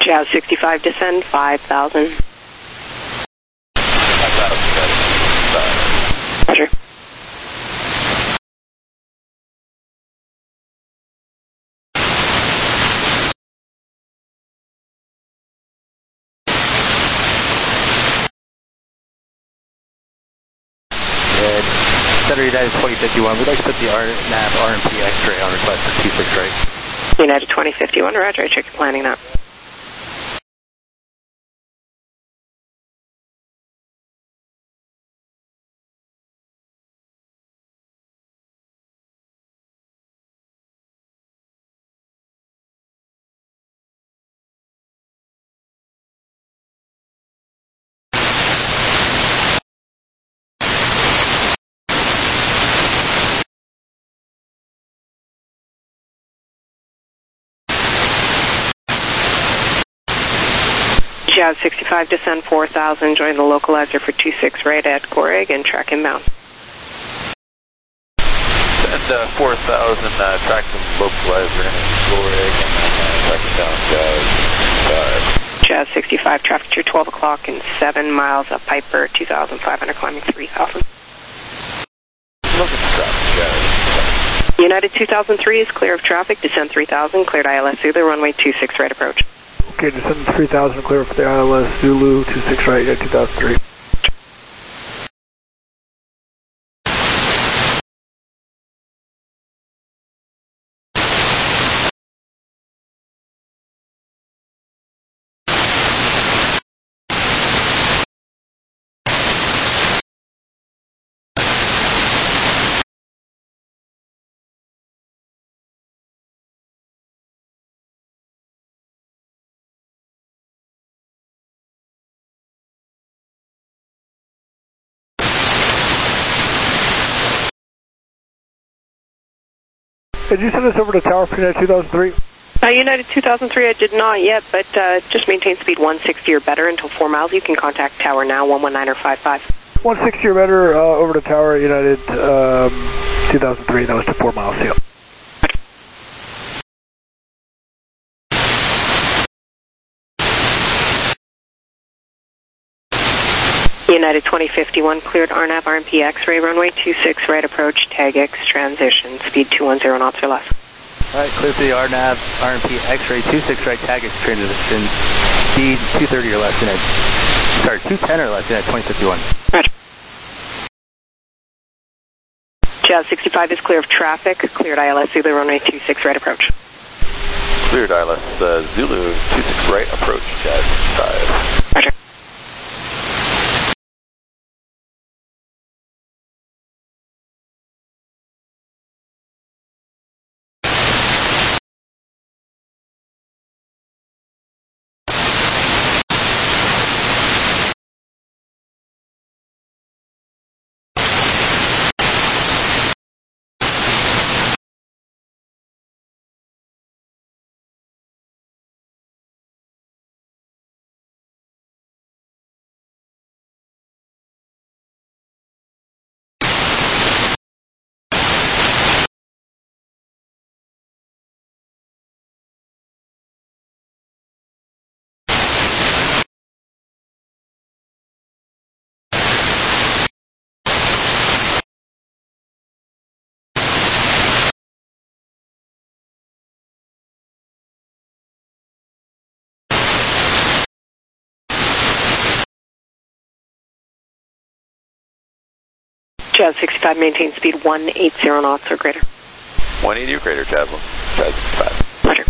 Jazz sixty-five, descend five thousand. five thousand, guys. Roger. Center United twenty fifty-one, we'd like to put the R N A V R M P X-ray on request for two six right. United twenty fifty-one, roger, I check your planning now. Jazz sixty-five, descend four thousand, join the localizer for two six right at Goreg and track inbound. Send uh, four thousand, uh, track some localizer in Goreg and then uh, track it down Jazz five. Jazz sixty-five, traffic to twelve o'clock and seven miles up Piper, two thousand five hundred, climbing three thousand. Looking for traffic, Jazz. United two thousand three is clear of traffic, descend three thousand, cleared I L S Zulu, runway two six right approach. Okay, descend three thousand, clear for the I L S Zulu, two six right, yeah, two thousand three. Did you send us over to Tower for United two thousand three? Uh, United two thousand three, I did not yet, but uh, just maintain speed one sixty or better until four miles. You can contact Tower now, one one nine or five five. one sixty or better, uh, over to Tower United um, two thousand three, that was to four miles, yeah. United twenty fifty-one, cleared R N A V R M P X-ray, runway two six right approach, tag X, transition, speed two ten knots or less. Alright, clear to the R N A V R M P X-ray, two six right, tag X, transition, speed two thirty or less, United. Sorry, two ten or less, United twenty fifty-one. Roger. Jazz sixty-five is clear of traffic, cleared I L S Zulu, runway two six right approach. Cleared I L S uh, Zulu, two six right approach, Jazz five. Roger. Jazz sixty-five, maintain speed one eighty knots or greater. one eighty or greater, Jazz five. Roger.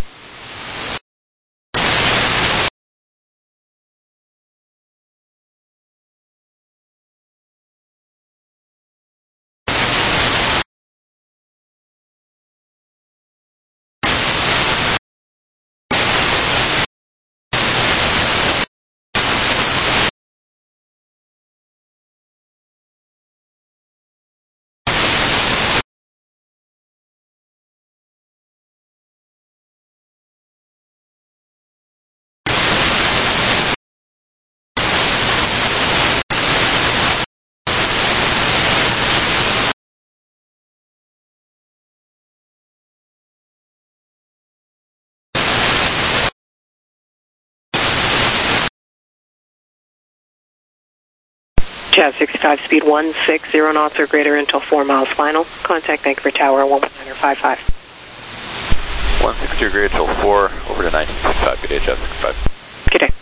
Jazz sixty-five, speed one six zero knots or greater until four miles final. Contact Vancouver Tower one one nine five five. one sixty or greater till four, over to nineteen sixty-five. Good day, Jazz sixty-five. Good day.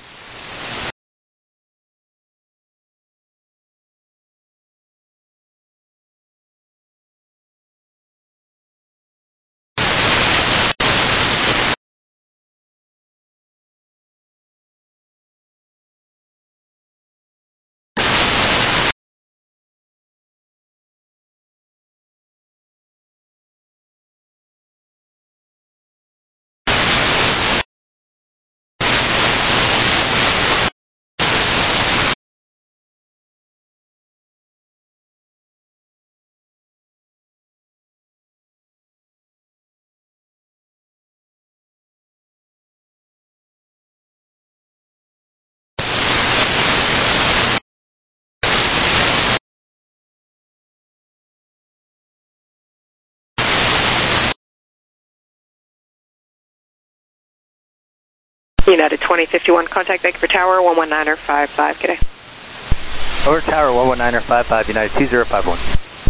United twenty fifty-one, contact Vancouver Tower one one nine five five. Good day. Over Tower one one nine five five, United two zero five one.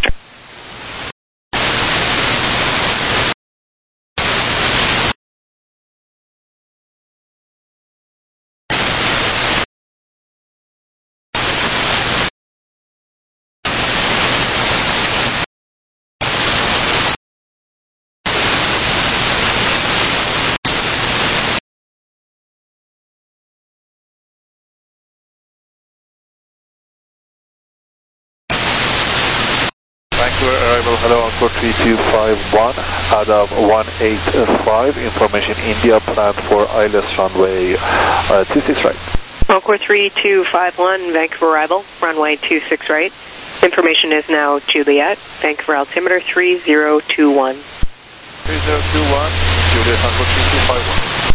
Vancouver arrival, hello, Encore three two five one, Adam one eight five, information India, plan for I L S runway uh, two six right. Encore three two five one, Vancouver arrival, runway two six right. Information is now Juliet, Vancouver altimeter three zero two one. three zero two one, Juliet, Encore three two five one.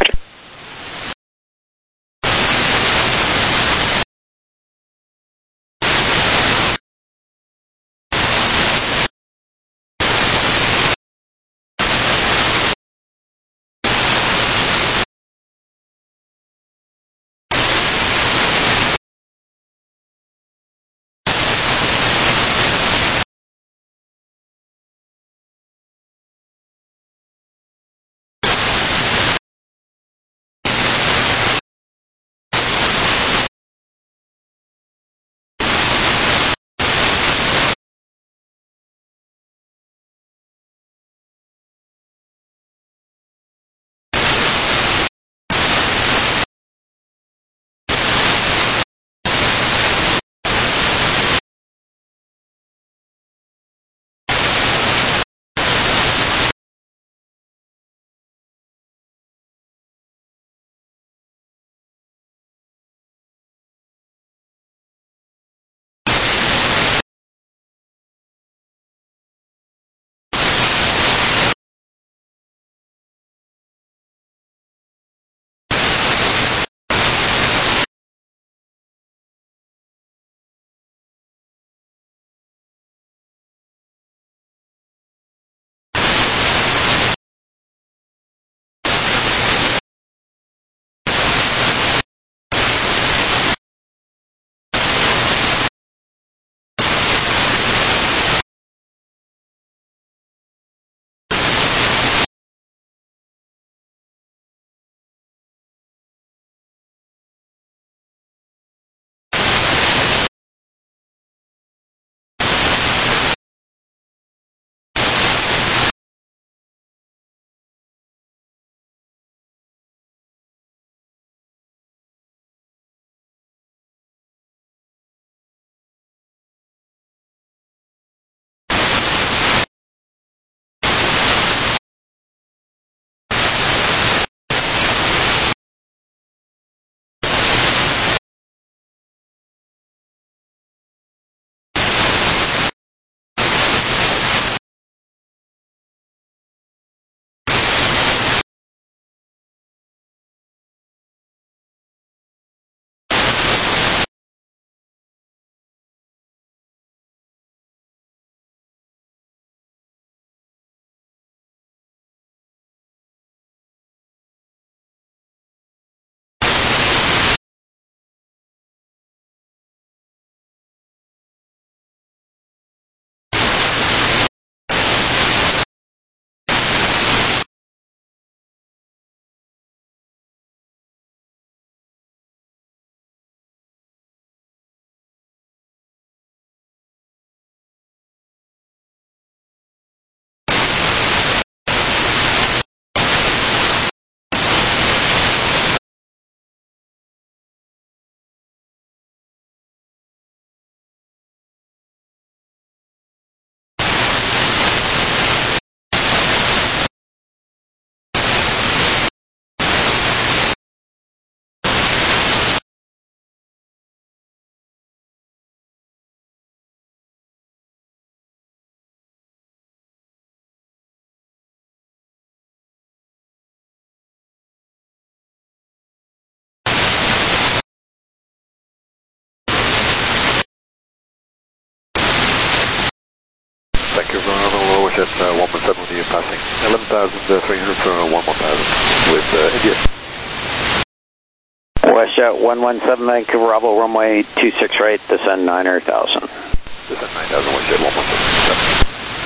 Vancouver Bravo, which is uh, one one seven with you passing eleven thousand three hundred for one one thousand with uh, India. Westjet one one seven Vancouver Bravo, runway two six right, descend nine thousand. Descend nine thousand, Westjet one one seven.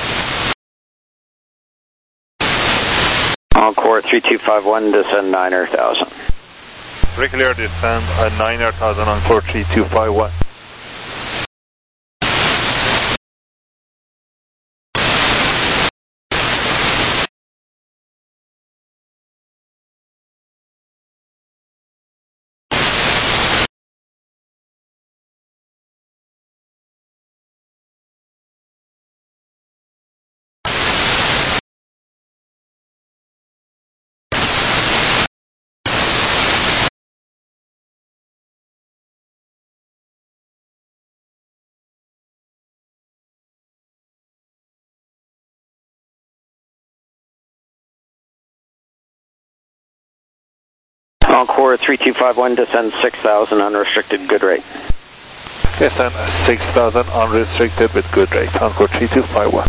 Encore three two five one, descend nine thousand. Regular descend at nine thousand on Encore three two five one. Encore three two five one, descend six thousand, unrestricted, good rate. Descend six thousand, unrestricted with good rate. Encore three two five one.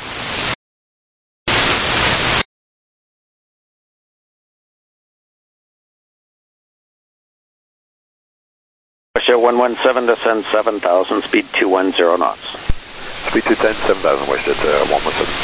Westjet one one seven, descend seven thousand, speed two one zero knots. Speed two ten, seven thousand, Westjet uh, one one seven.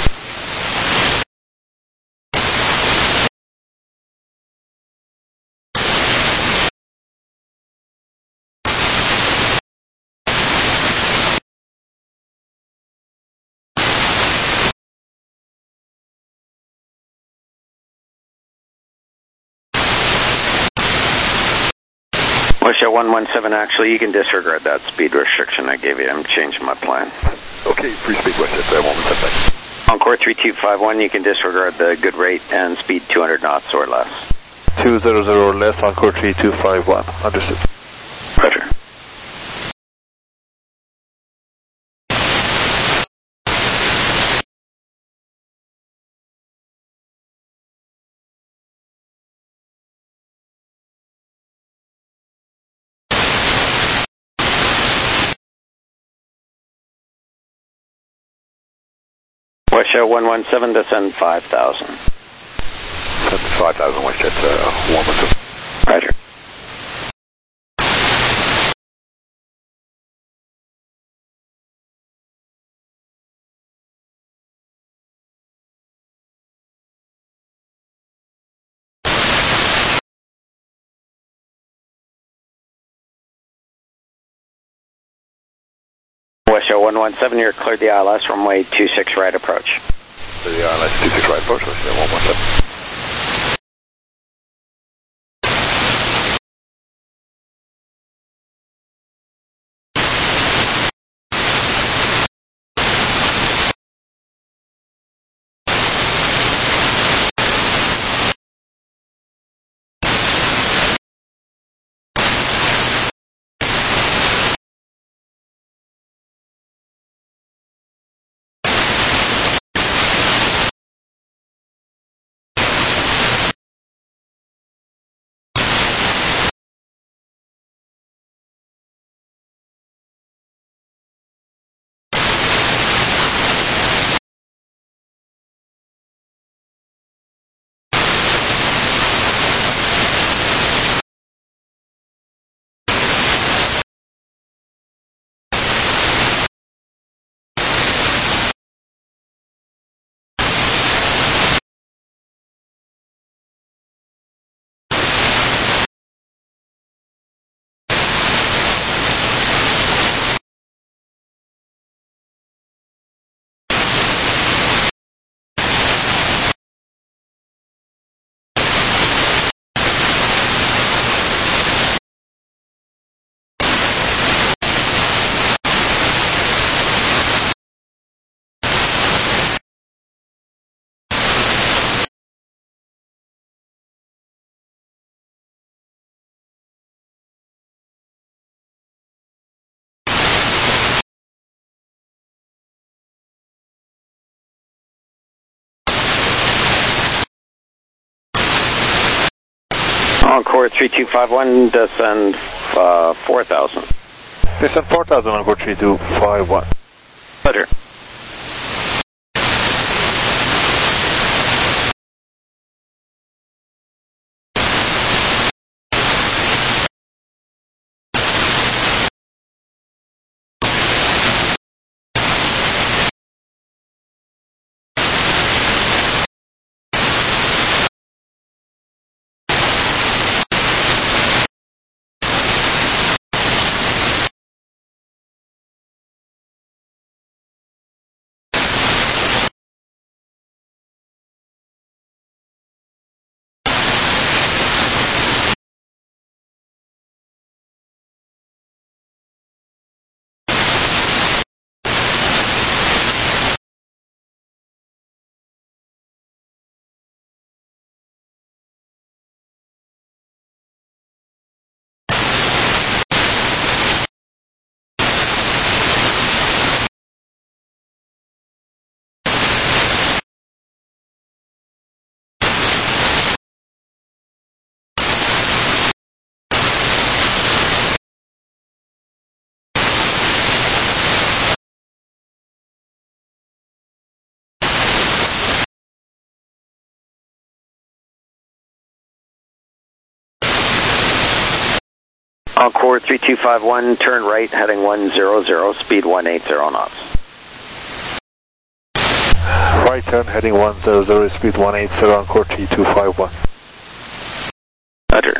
Westjet one one seven, actually, you can disregard that speed restriction I gave you. I'm changing my plan. Okay, free speed Westjet uh, one one seven. Encore three two five one, you can disregard the good rate and speed two hundred knots or less. two hundred or less, Encore three two five one. Understood. Roger. Westjet one one seven, descend five thousand. Descend five thousand, Westjet uh, one one seven. Roger. Westjet one one seven, you're cleared the I L S, runway two six right approach. The I L S two six right approach, Westjet one one seven. Encore three two five one, descend uh, four thousand. Descend four thousand, Encore three two five one. Roger. Encore three two five one, turn right, heading one zero zero, speed one eighty knots. Right turn, heading one zero zero, speed one eighty, Encore three two five one. Roger.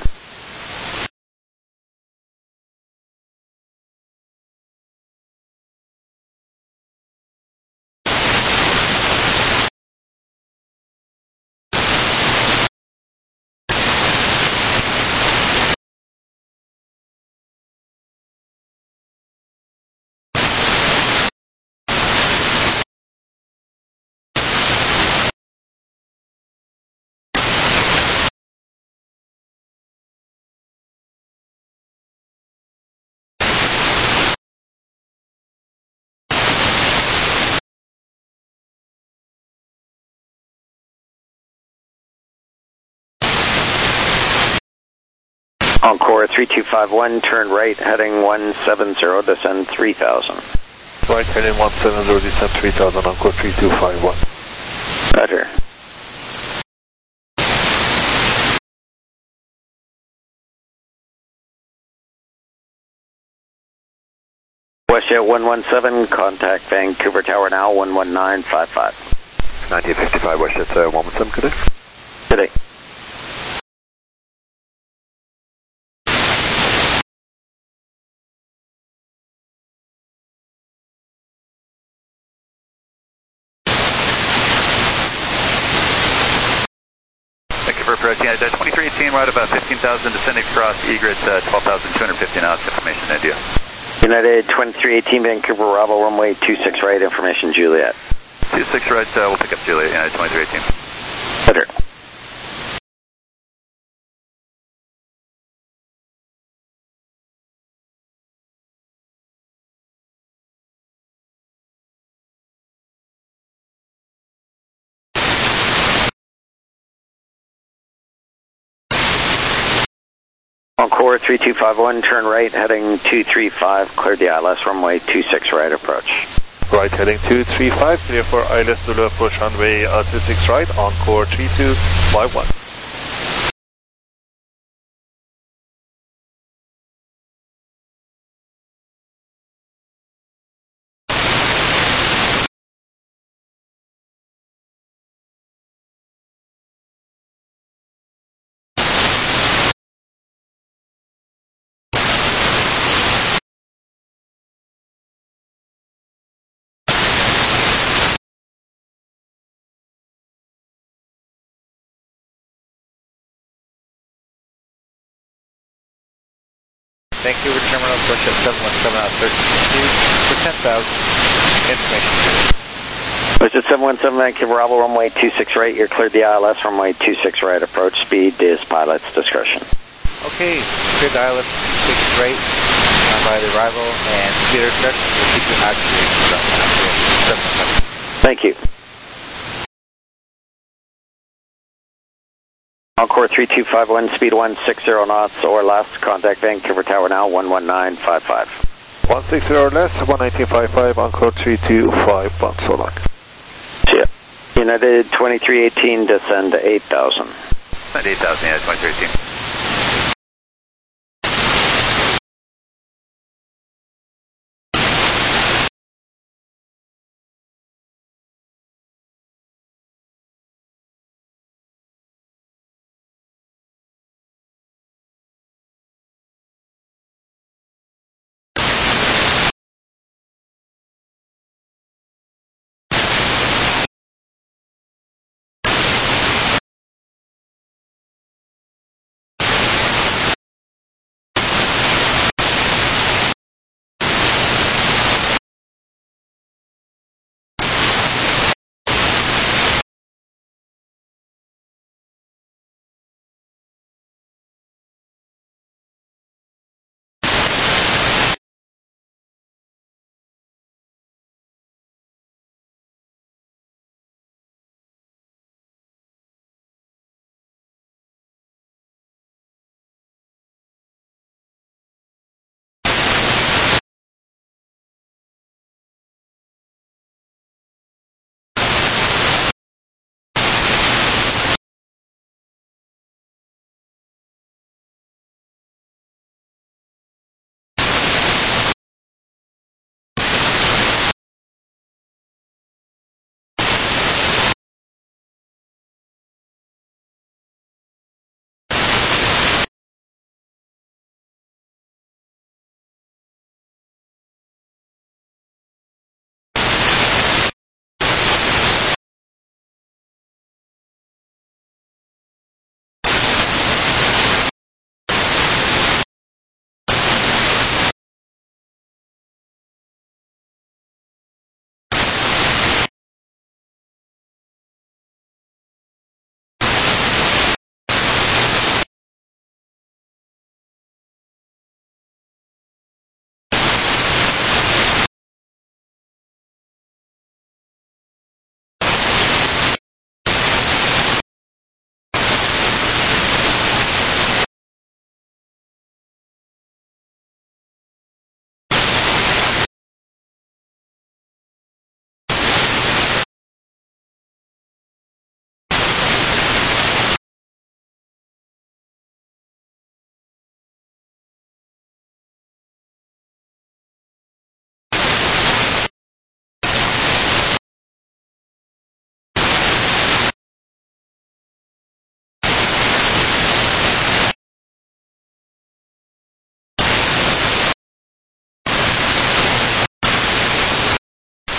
Encore three two five one, turn right, heading one seven zero, descend three thousand. Right, heading one seven zero, descend three thousand, Encore three two five one. Roger. WestJet one one seven, contact Vancouver Tower now, one one nine five five. nineteen fifty-five, WestJet uh, one one seven, good day. Good day. Thank you for approaching. Uh, twenty-three eighteen, right about fifteen thousand, descending across egret, uh, twelve thousand two hundred fifty knots, information India. United twenty-three eighteen, Vancouver Bravo, runway two six right, information Juliet. two six right, uh, we'll pick up Juliet, United twenty-three eighteen. Roger. Encore three two five one, turn right, heading two three five, cleared the I L S, runway two six right, approach. Right, heading two three five, clear for I L S Zulu approach runway uh, two six right, Encore three two five one. Vancouver Terminal, WestJet seven one seven out thirteen for ten thousand. Information. WestJet seven one seven, Vancouver Bravo, runway two six right, you're cleared the I L S, runway two six right, approach speed is pilot's discretion. Okay, cleared the I L S six right, on by the arrival, and speed discretion, we'll keep you active. Thank you. Encore three two five one, speed one six zero knots or less, contact Vancouver Tower now, one one nine five five. one six zero less, one nineteen five five, Encore three two five one, so long. See ya. United twenty-three eighteen, descend eight thousand. eight thousand, United twenty-three eighteen.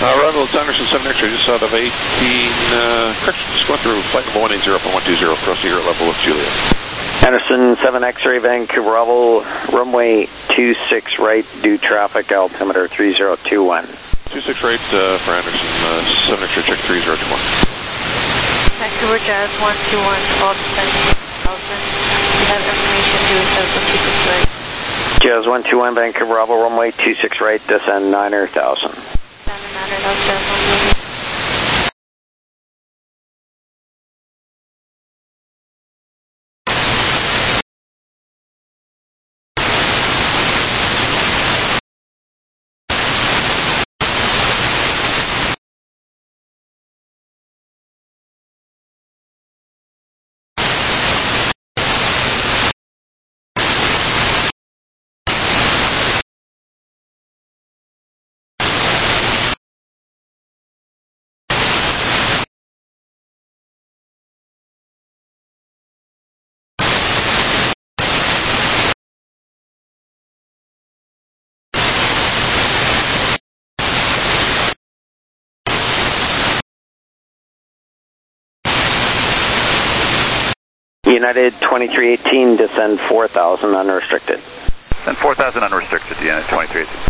Uh, Rebel, it's Anderson seven X-ray, just out of eighteen, uh, correction, just going through flight number one eight zero point one two zero, cross the air level with Juliet. Anderson seven X-ray, Vancouver Bravo, runway two six right, due traffic, altimeter three zero two one. two six right uh, for Anderson, uh, seven X-ray, check three zero two one. Vancouver Jazz one two one, call descending one thousand. We have information due at one two six right. Jazz one two one, Vancouver Bravo, runway two six right, descend niner thousand. Descend niner thousand. United twenty-three eighteen, descend four thousand unrestricted. Descend four thousand unrestricted, United twenty-three eighteen.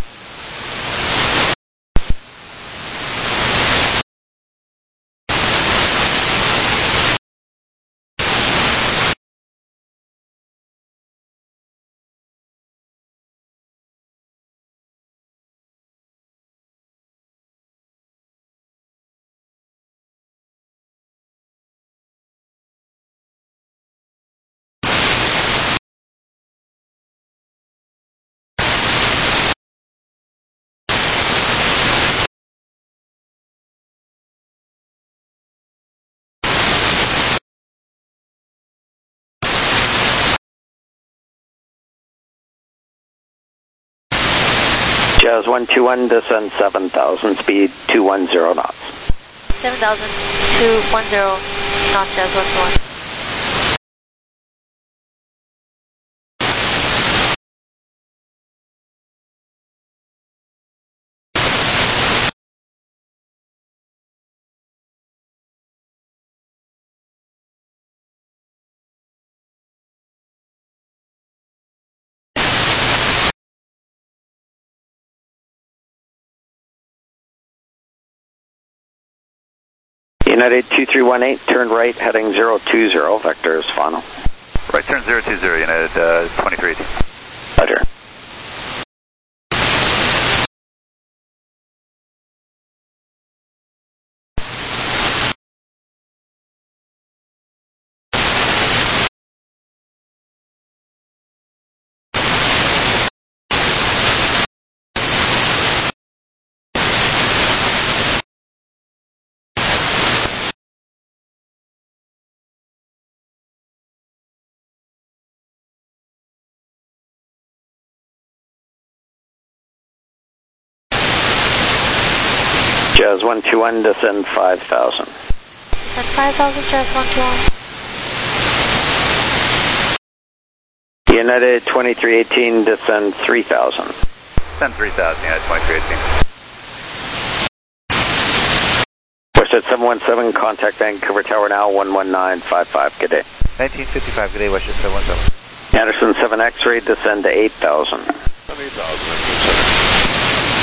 Jazz one two one, descend seven thousand, speed two one zero knots. seven thousand, two one zero knots, Jazz one two one. United two three one eight, turn right, heading zero two zero, vector is final. Right, turn zero two zero, United uh, twenty-three eighteen. Roger. Jazz one two one, descend five thousand. Descend five thousand, Jazz one two one. United twenty-three eighteen, descend three thousand. Descend three thousand, United twenty-three eighteen. Westjet seven one seven, contact Vancouver Tower now, one one nine five five, good day. nineteen fifty-five, good day, Westjet seven one seven. Anderson seven X-ray, descend to eight thousand. eight thousand,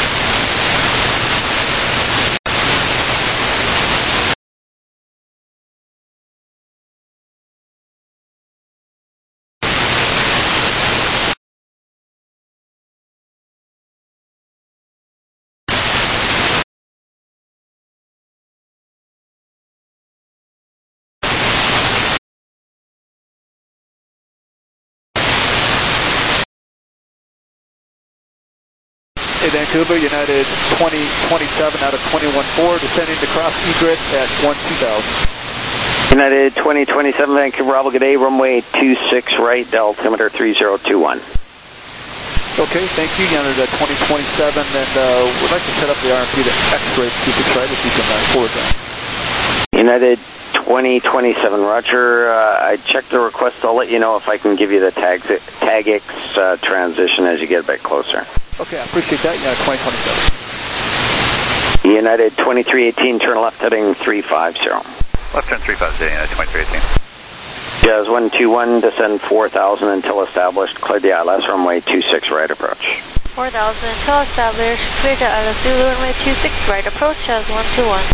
Hey, Vancouver, United twenty twenty-seven out of twenty-one four, descending to cross egret at one two thousand. United twenty twenty-seven, Vancouver Bravo, good day, runway two six right, altimeter three zero two one. Okay, thank you, United twenty twenty-seven, and uh, we'd like to set up the R M P to X-ray two six right, if you can uh, forward that. United twenty twenty-seven, roger. Uh, I checked the request. I'll let you know if I can give you the tags, TAGX uh, transition as you get a bit closer. Okay, I appreciate that. Yeah, twenty twenty-seven. United twenty-three eighteen, turn left heading three five zero. Left turn three five zero, United twenty-three eighteen. Jazz one two one, descend four thousand until established, clear the I L S, runway two six right approach. four thousand until established, clear the I L S Zulu, runway two six right approach, Jazz one two one.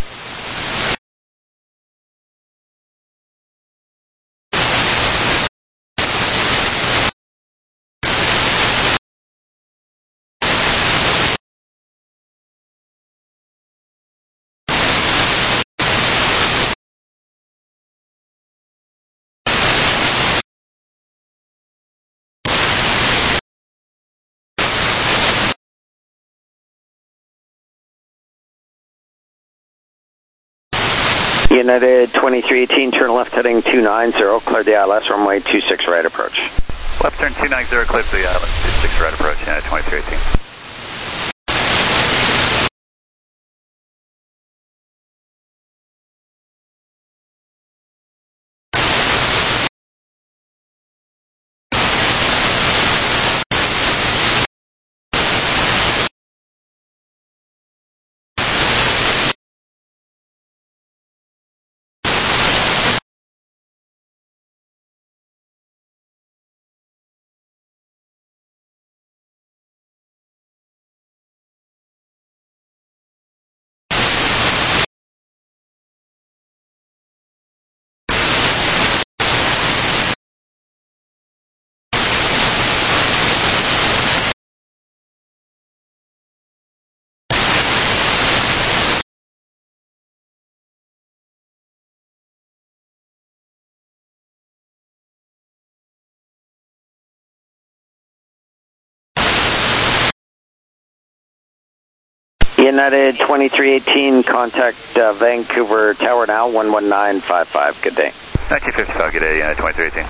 United twenty-three eighteen, turn left heading two nine zero, clear the I L S, runway two six right approach. Left turn two nine zero, clear the I L S, two six right approach, United twenty-three eighteen. United twenty-three eighteen, contact uh, Vancouver Tower now, one one nine five five, good day. nineteen fifty-five, good day, United twenty-three eighteen.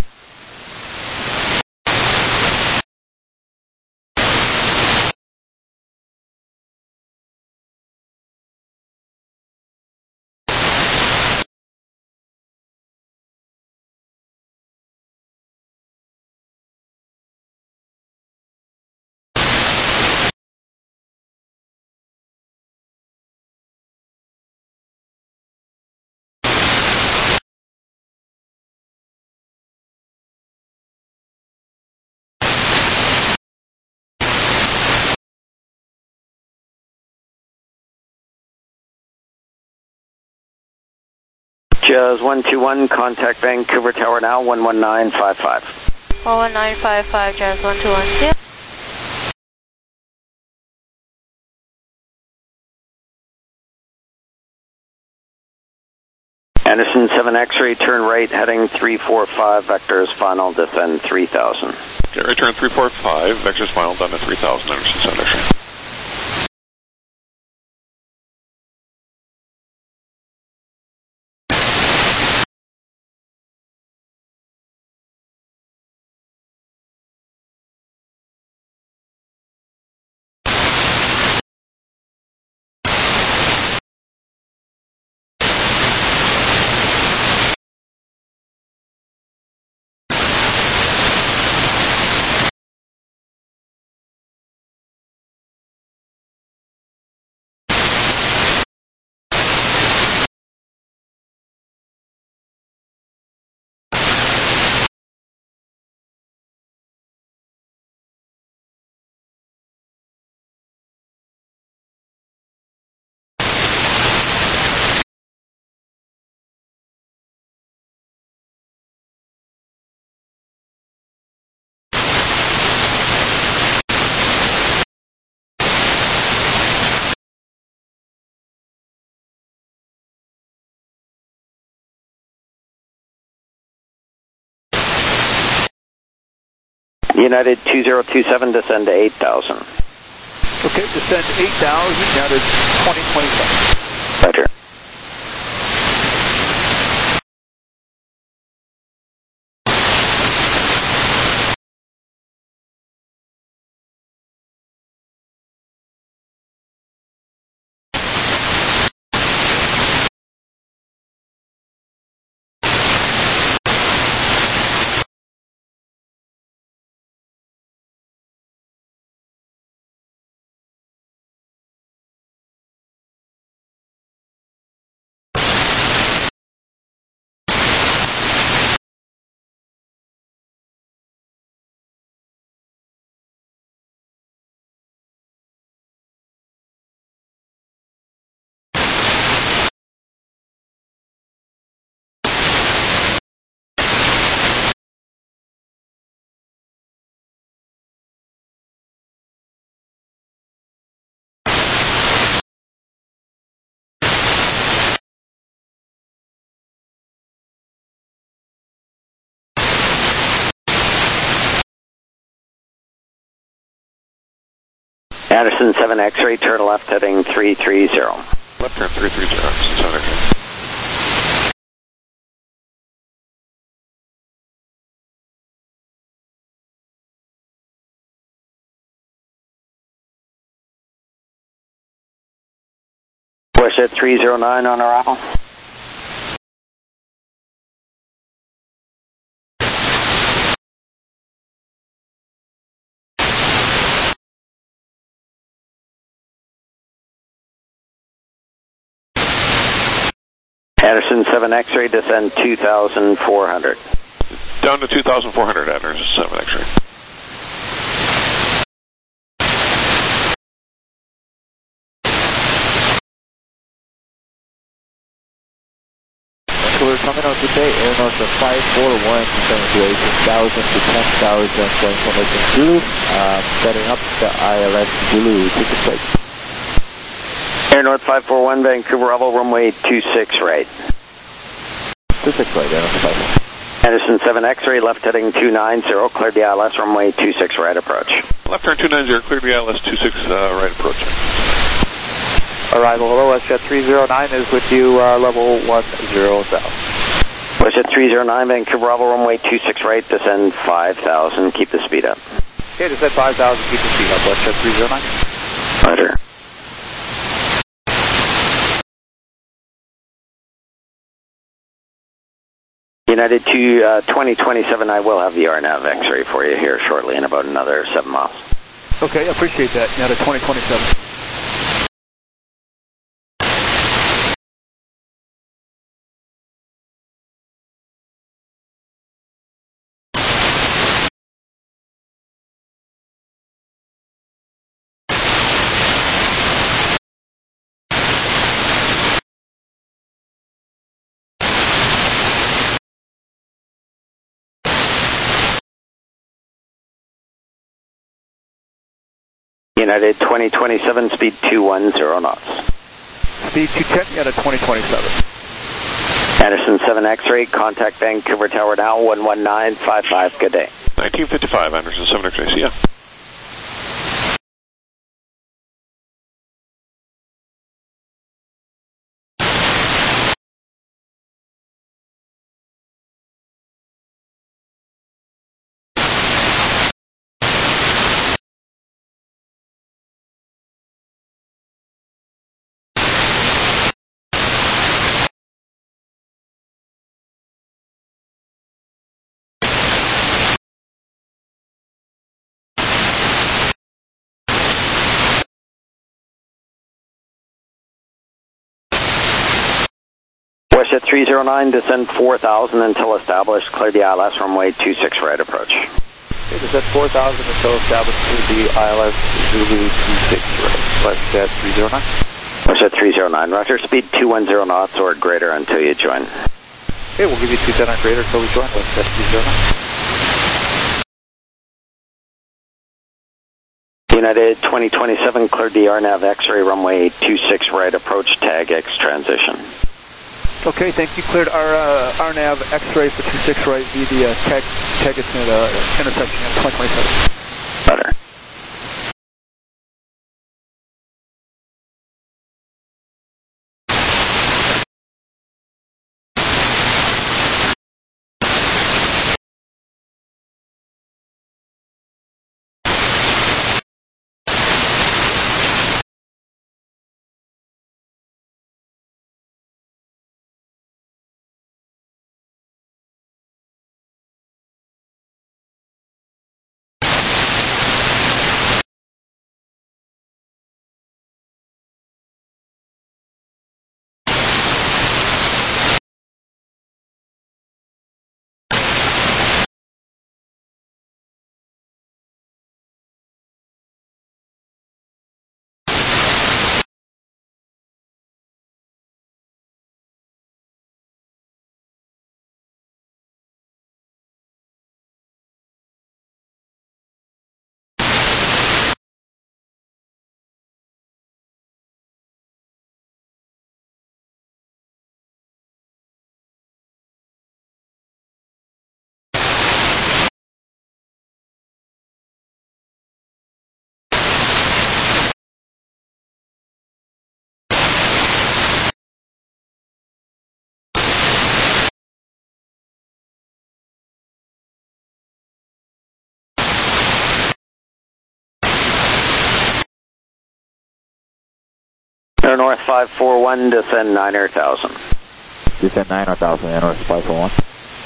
Jazz one two one, contact Vancouver Tower now, one one nine five five. one one nine five five, Jazz one two one, yeah. Anderson seven X-ray, turn right heading three four five, vectors final, descend three thousand. Okay, right turn three four five, vectors final, down to three thousand, Anderson seven X-ray. United two zero two seven, descend to eight thousand. Okay, descend eight thousand, down to twenty twenty-five. Roger. Anderson seven X-ray, turn left heading three three zero. Left turn three three zero, Anderson seven X-ray. Push at three zero nine on arrival. Anderson seven X-ray, descend two thousand four hundred. Down to two thousand four hundred, Anderson seven X-ray. Vancouver coming out today, air north of five four one, descending to eighteen thousand to ten thousand, going from Lake Zulu, uh, setting up the I L S Zulu ticket plate. Air North five four one, Vancouver, Bravo, runway two six right. two six right, Air North five. Anderson seven X-ray, left heading two nine zero, cleared the I L S, runway two six right approach. Left turn two nine zero, cleared the I L S two six uh, right approach. Arrival, hello, Westjet three zero nine is with you, uh, level one zero south. Westjet three zero nine, Vancouver, Bravo, runway two six right, descend five thousand, keep the speed up. Okay, descend five thousand, keep the speed up, Westjet three zero nine. Roger. United two, uh, twenty twenty-seven, I will have the R NAV X-ray for you here shortly in about another seven miles. Okay, I appreciate that. United twenty twenty-seven. United twenty twenty-seven, speed two one zero knots. Speed two ten, United twenty twenty-seven. Anderson seven X-ray, contact Vancouver Tower now, one one nine five five, good day. nineteen fifty-five, Anderson seven X-ray, see ya. Westjet three zero nine, descend four thousand until established, clear the I L S, runway two six right approach. Okay, descend four thousand until established, clear the I L S Zulu two six right. Westjet three zero nine. Westjet three zero nine, roger, speed two one zero knots or greater until you join. Okay, we'll give you two ten or greater until we join, Westjet three zero nine. United twenty twenty-seven, cleared the R NAV X-ray, runway two six right approach, tag X transition. Okay, thank you. Cleared our uh, R NAV X-ray for two six right via the uh, tag, tag at uh, intersection at twenty twenty-seven. Better. Air North five four one, descend nine thousand. Descend nine thousand, Air North five four one.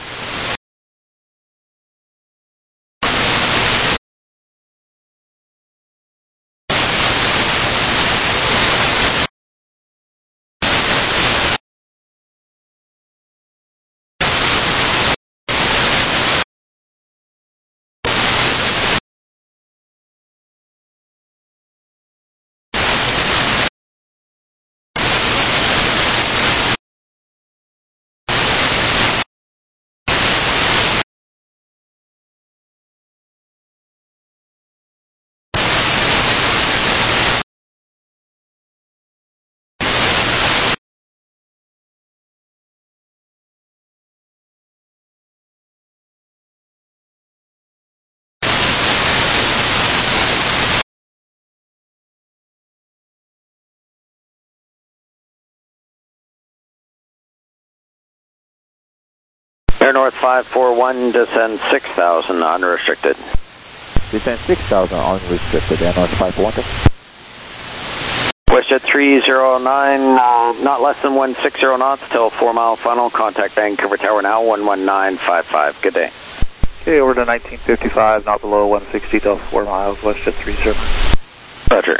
Air North five four one, descend six thousand, unrestricted. Descend six thousand, unrestricted, Air North five four one. WestJet three zero nine, uh, not less than one sixty knots till four mile final. Contact Vancouver Tower now, one one nine five five. Good day. Okay, over to nineteen fifty-five, not below one sixty till four miles, WestJet three zero nine. Roger.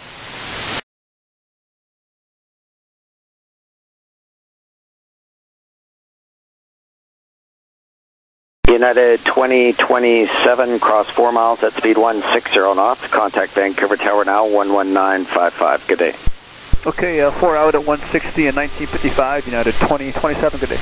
United twenty twenty-seven, cross four miles at speed one sixty knots. Contact Vancouver Tower now, one one nine five five. Good day. Okay, uh, four out at one sixty and nineteen fifty-five, United twenty twenty-seven, good day.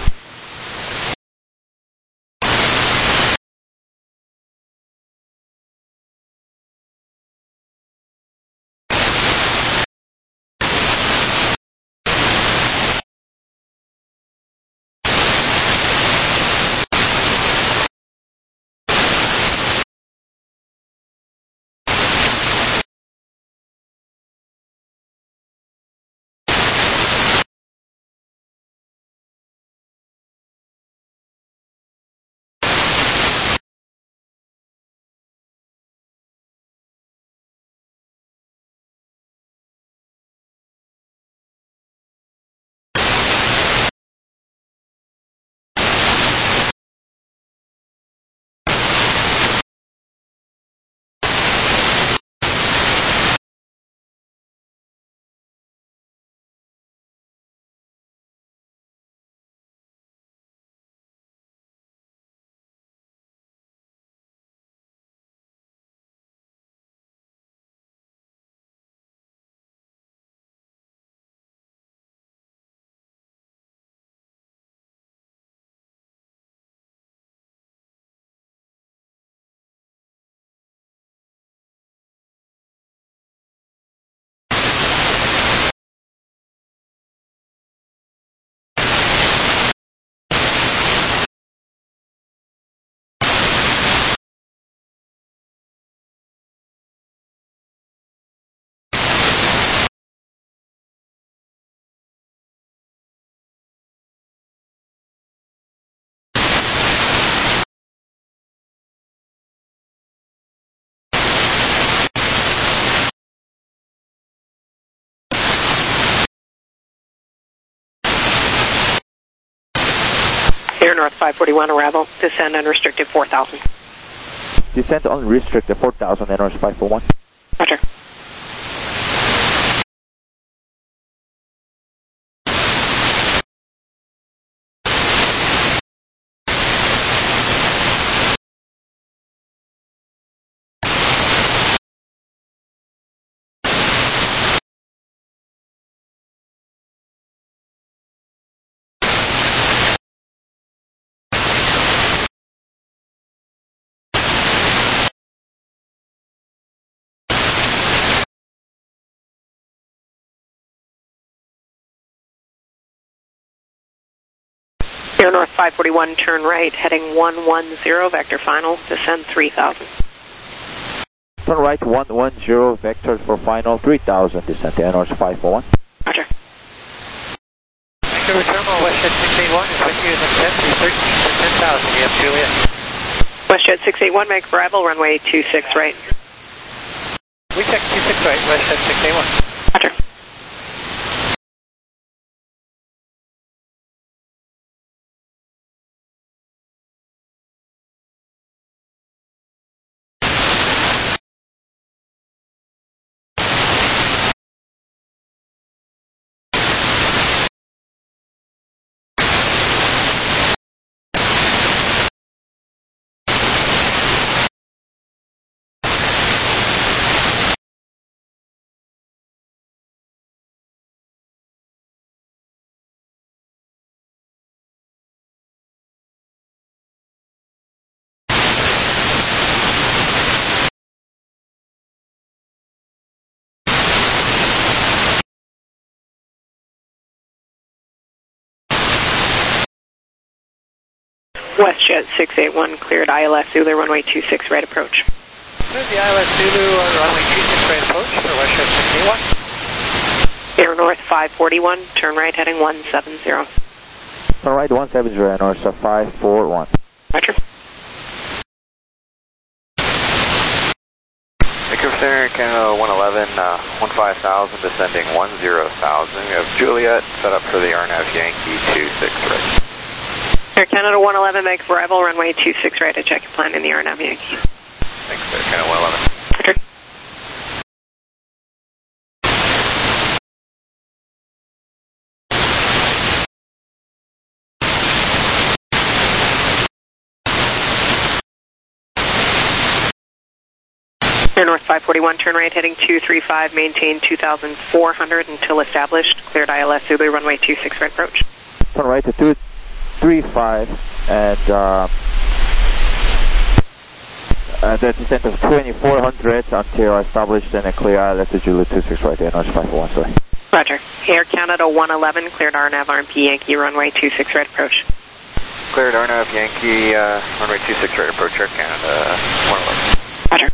Air North five forty-one, arrival, descend unrestricted four thousand. Descend unrestricted four thousand, Air North five four one. Roger. Air North five forty-one, turn right, heading one one zero, vector final, descend three thousand. Turn right, one one zero, vector for final, three thousand, descend to Air North five four one. Roger. Vancouver Terminal, WestJet six eighty-one is with you as a set three thirteen for ten thousand, we have Juliet. WestJet six eighty-one, make arrival, runway two six right. We check two six right, WestJet six eighty-one. Roger. WestJet six eight one, cleared I L S Zulu, runway two six, right approach. Cleared the I L S Zulu, uh, runway two six, right approach for WestJet six eight one. Air North five forty-one, turn right heading one seven zero. Turn right one seven zero, Air North five four one. Roger. Vancouver Center, Canada one eleven, uh, one five thousand, descending one zero thousand. We have Juliet set up for the R N A V Yankee two six right. Air Canada one eleven, make arrival, runway two six right, I check your plan in the R N A V Yankee. Thanks, Air Canada one eleven. Roger. Air North five forty-one, turn right heading two three five, maintain two thousand four hundred until established. Cleared I L S Zulu, runway two six right approach. Turn right to two three five and uh, uh, the descent of twenty-four hundred until established and a clear I L S Zulu two six right, Air North five four one, sorry. Roger. Air Canada one eleven, cleared R N A V R M P Yankee, runway two six right approach. Cleared R N A V Yankee, uh, runway two six right approach, Air Canada one eleven. Roger.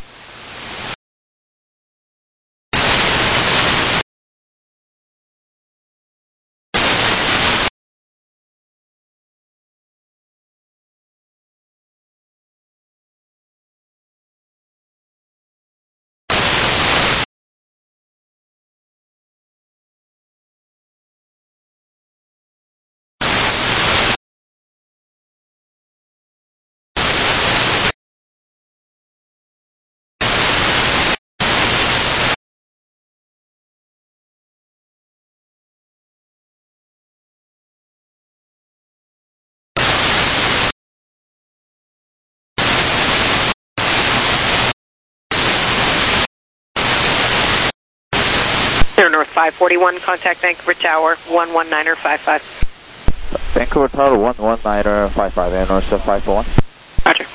Air North five forty-one, contact Vancouver Tower one one niner five five. Vancouver Tower one one niner five five, Air North five four one. Roger.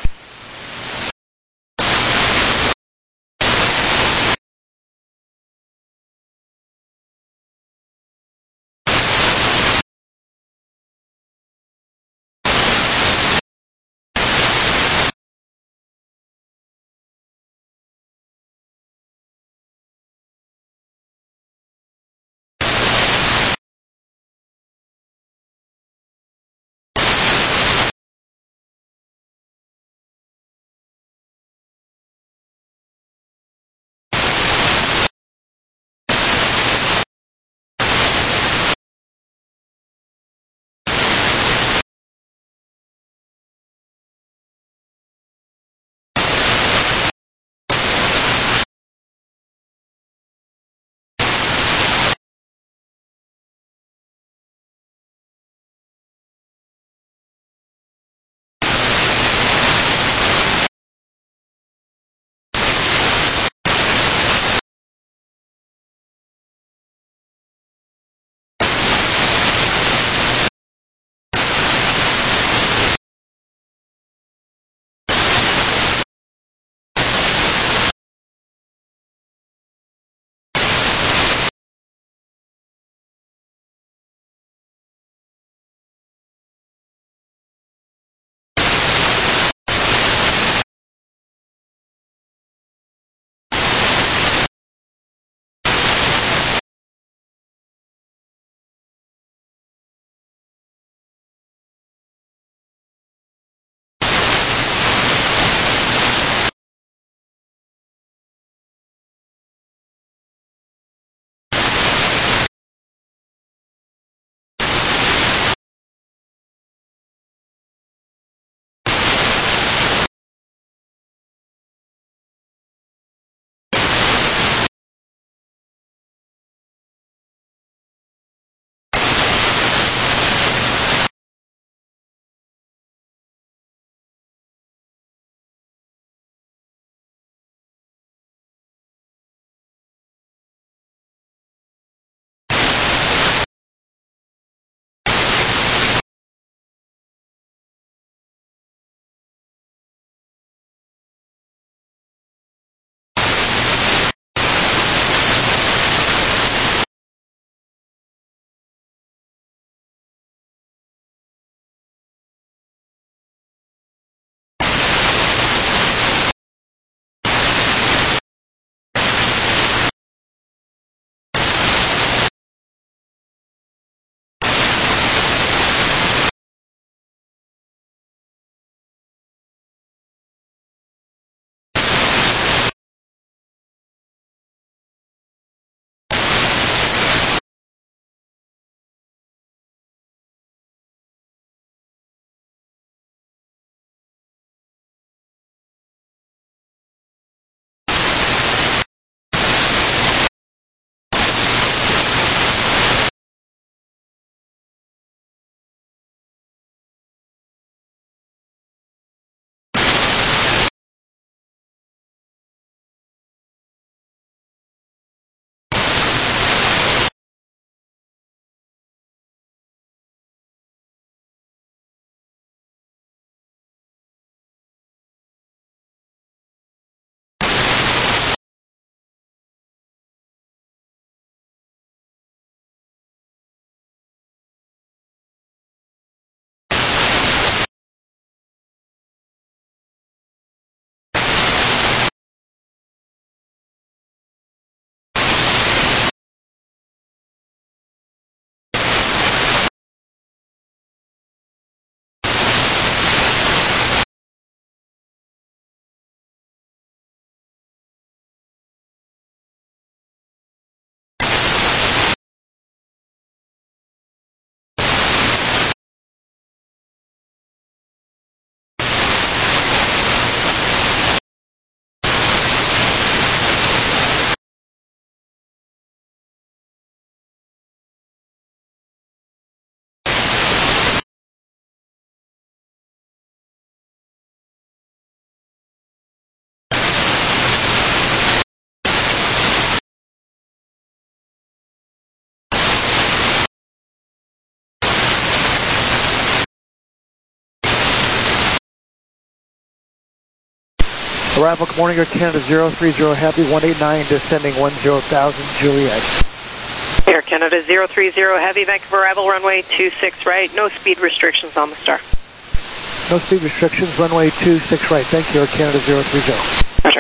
arrival, good morning, Air Canada zero three zero Heavy, one eight nine, descending one zero thousand, Juliet. Air Canada zero three zero Heavy, Vancouver arrival, runway two six right, no speed restrictions on the star. No speed restrictions, runway two six right. Thank you, Air Canada zero three zero. Roger.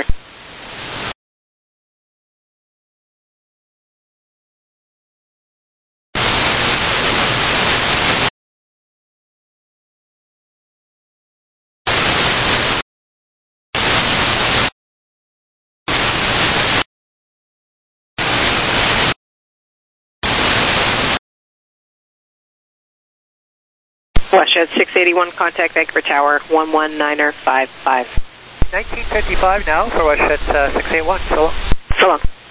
Westshed six eighty-one, contact Vancouver Tower, one one niner five five. nineteen fifty-five now for Westshed uh, six eighty-one, so long. So long.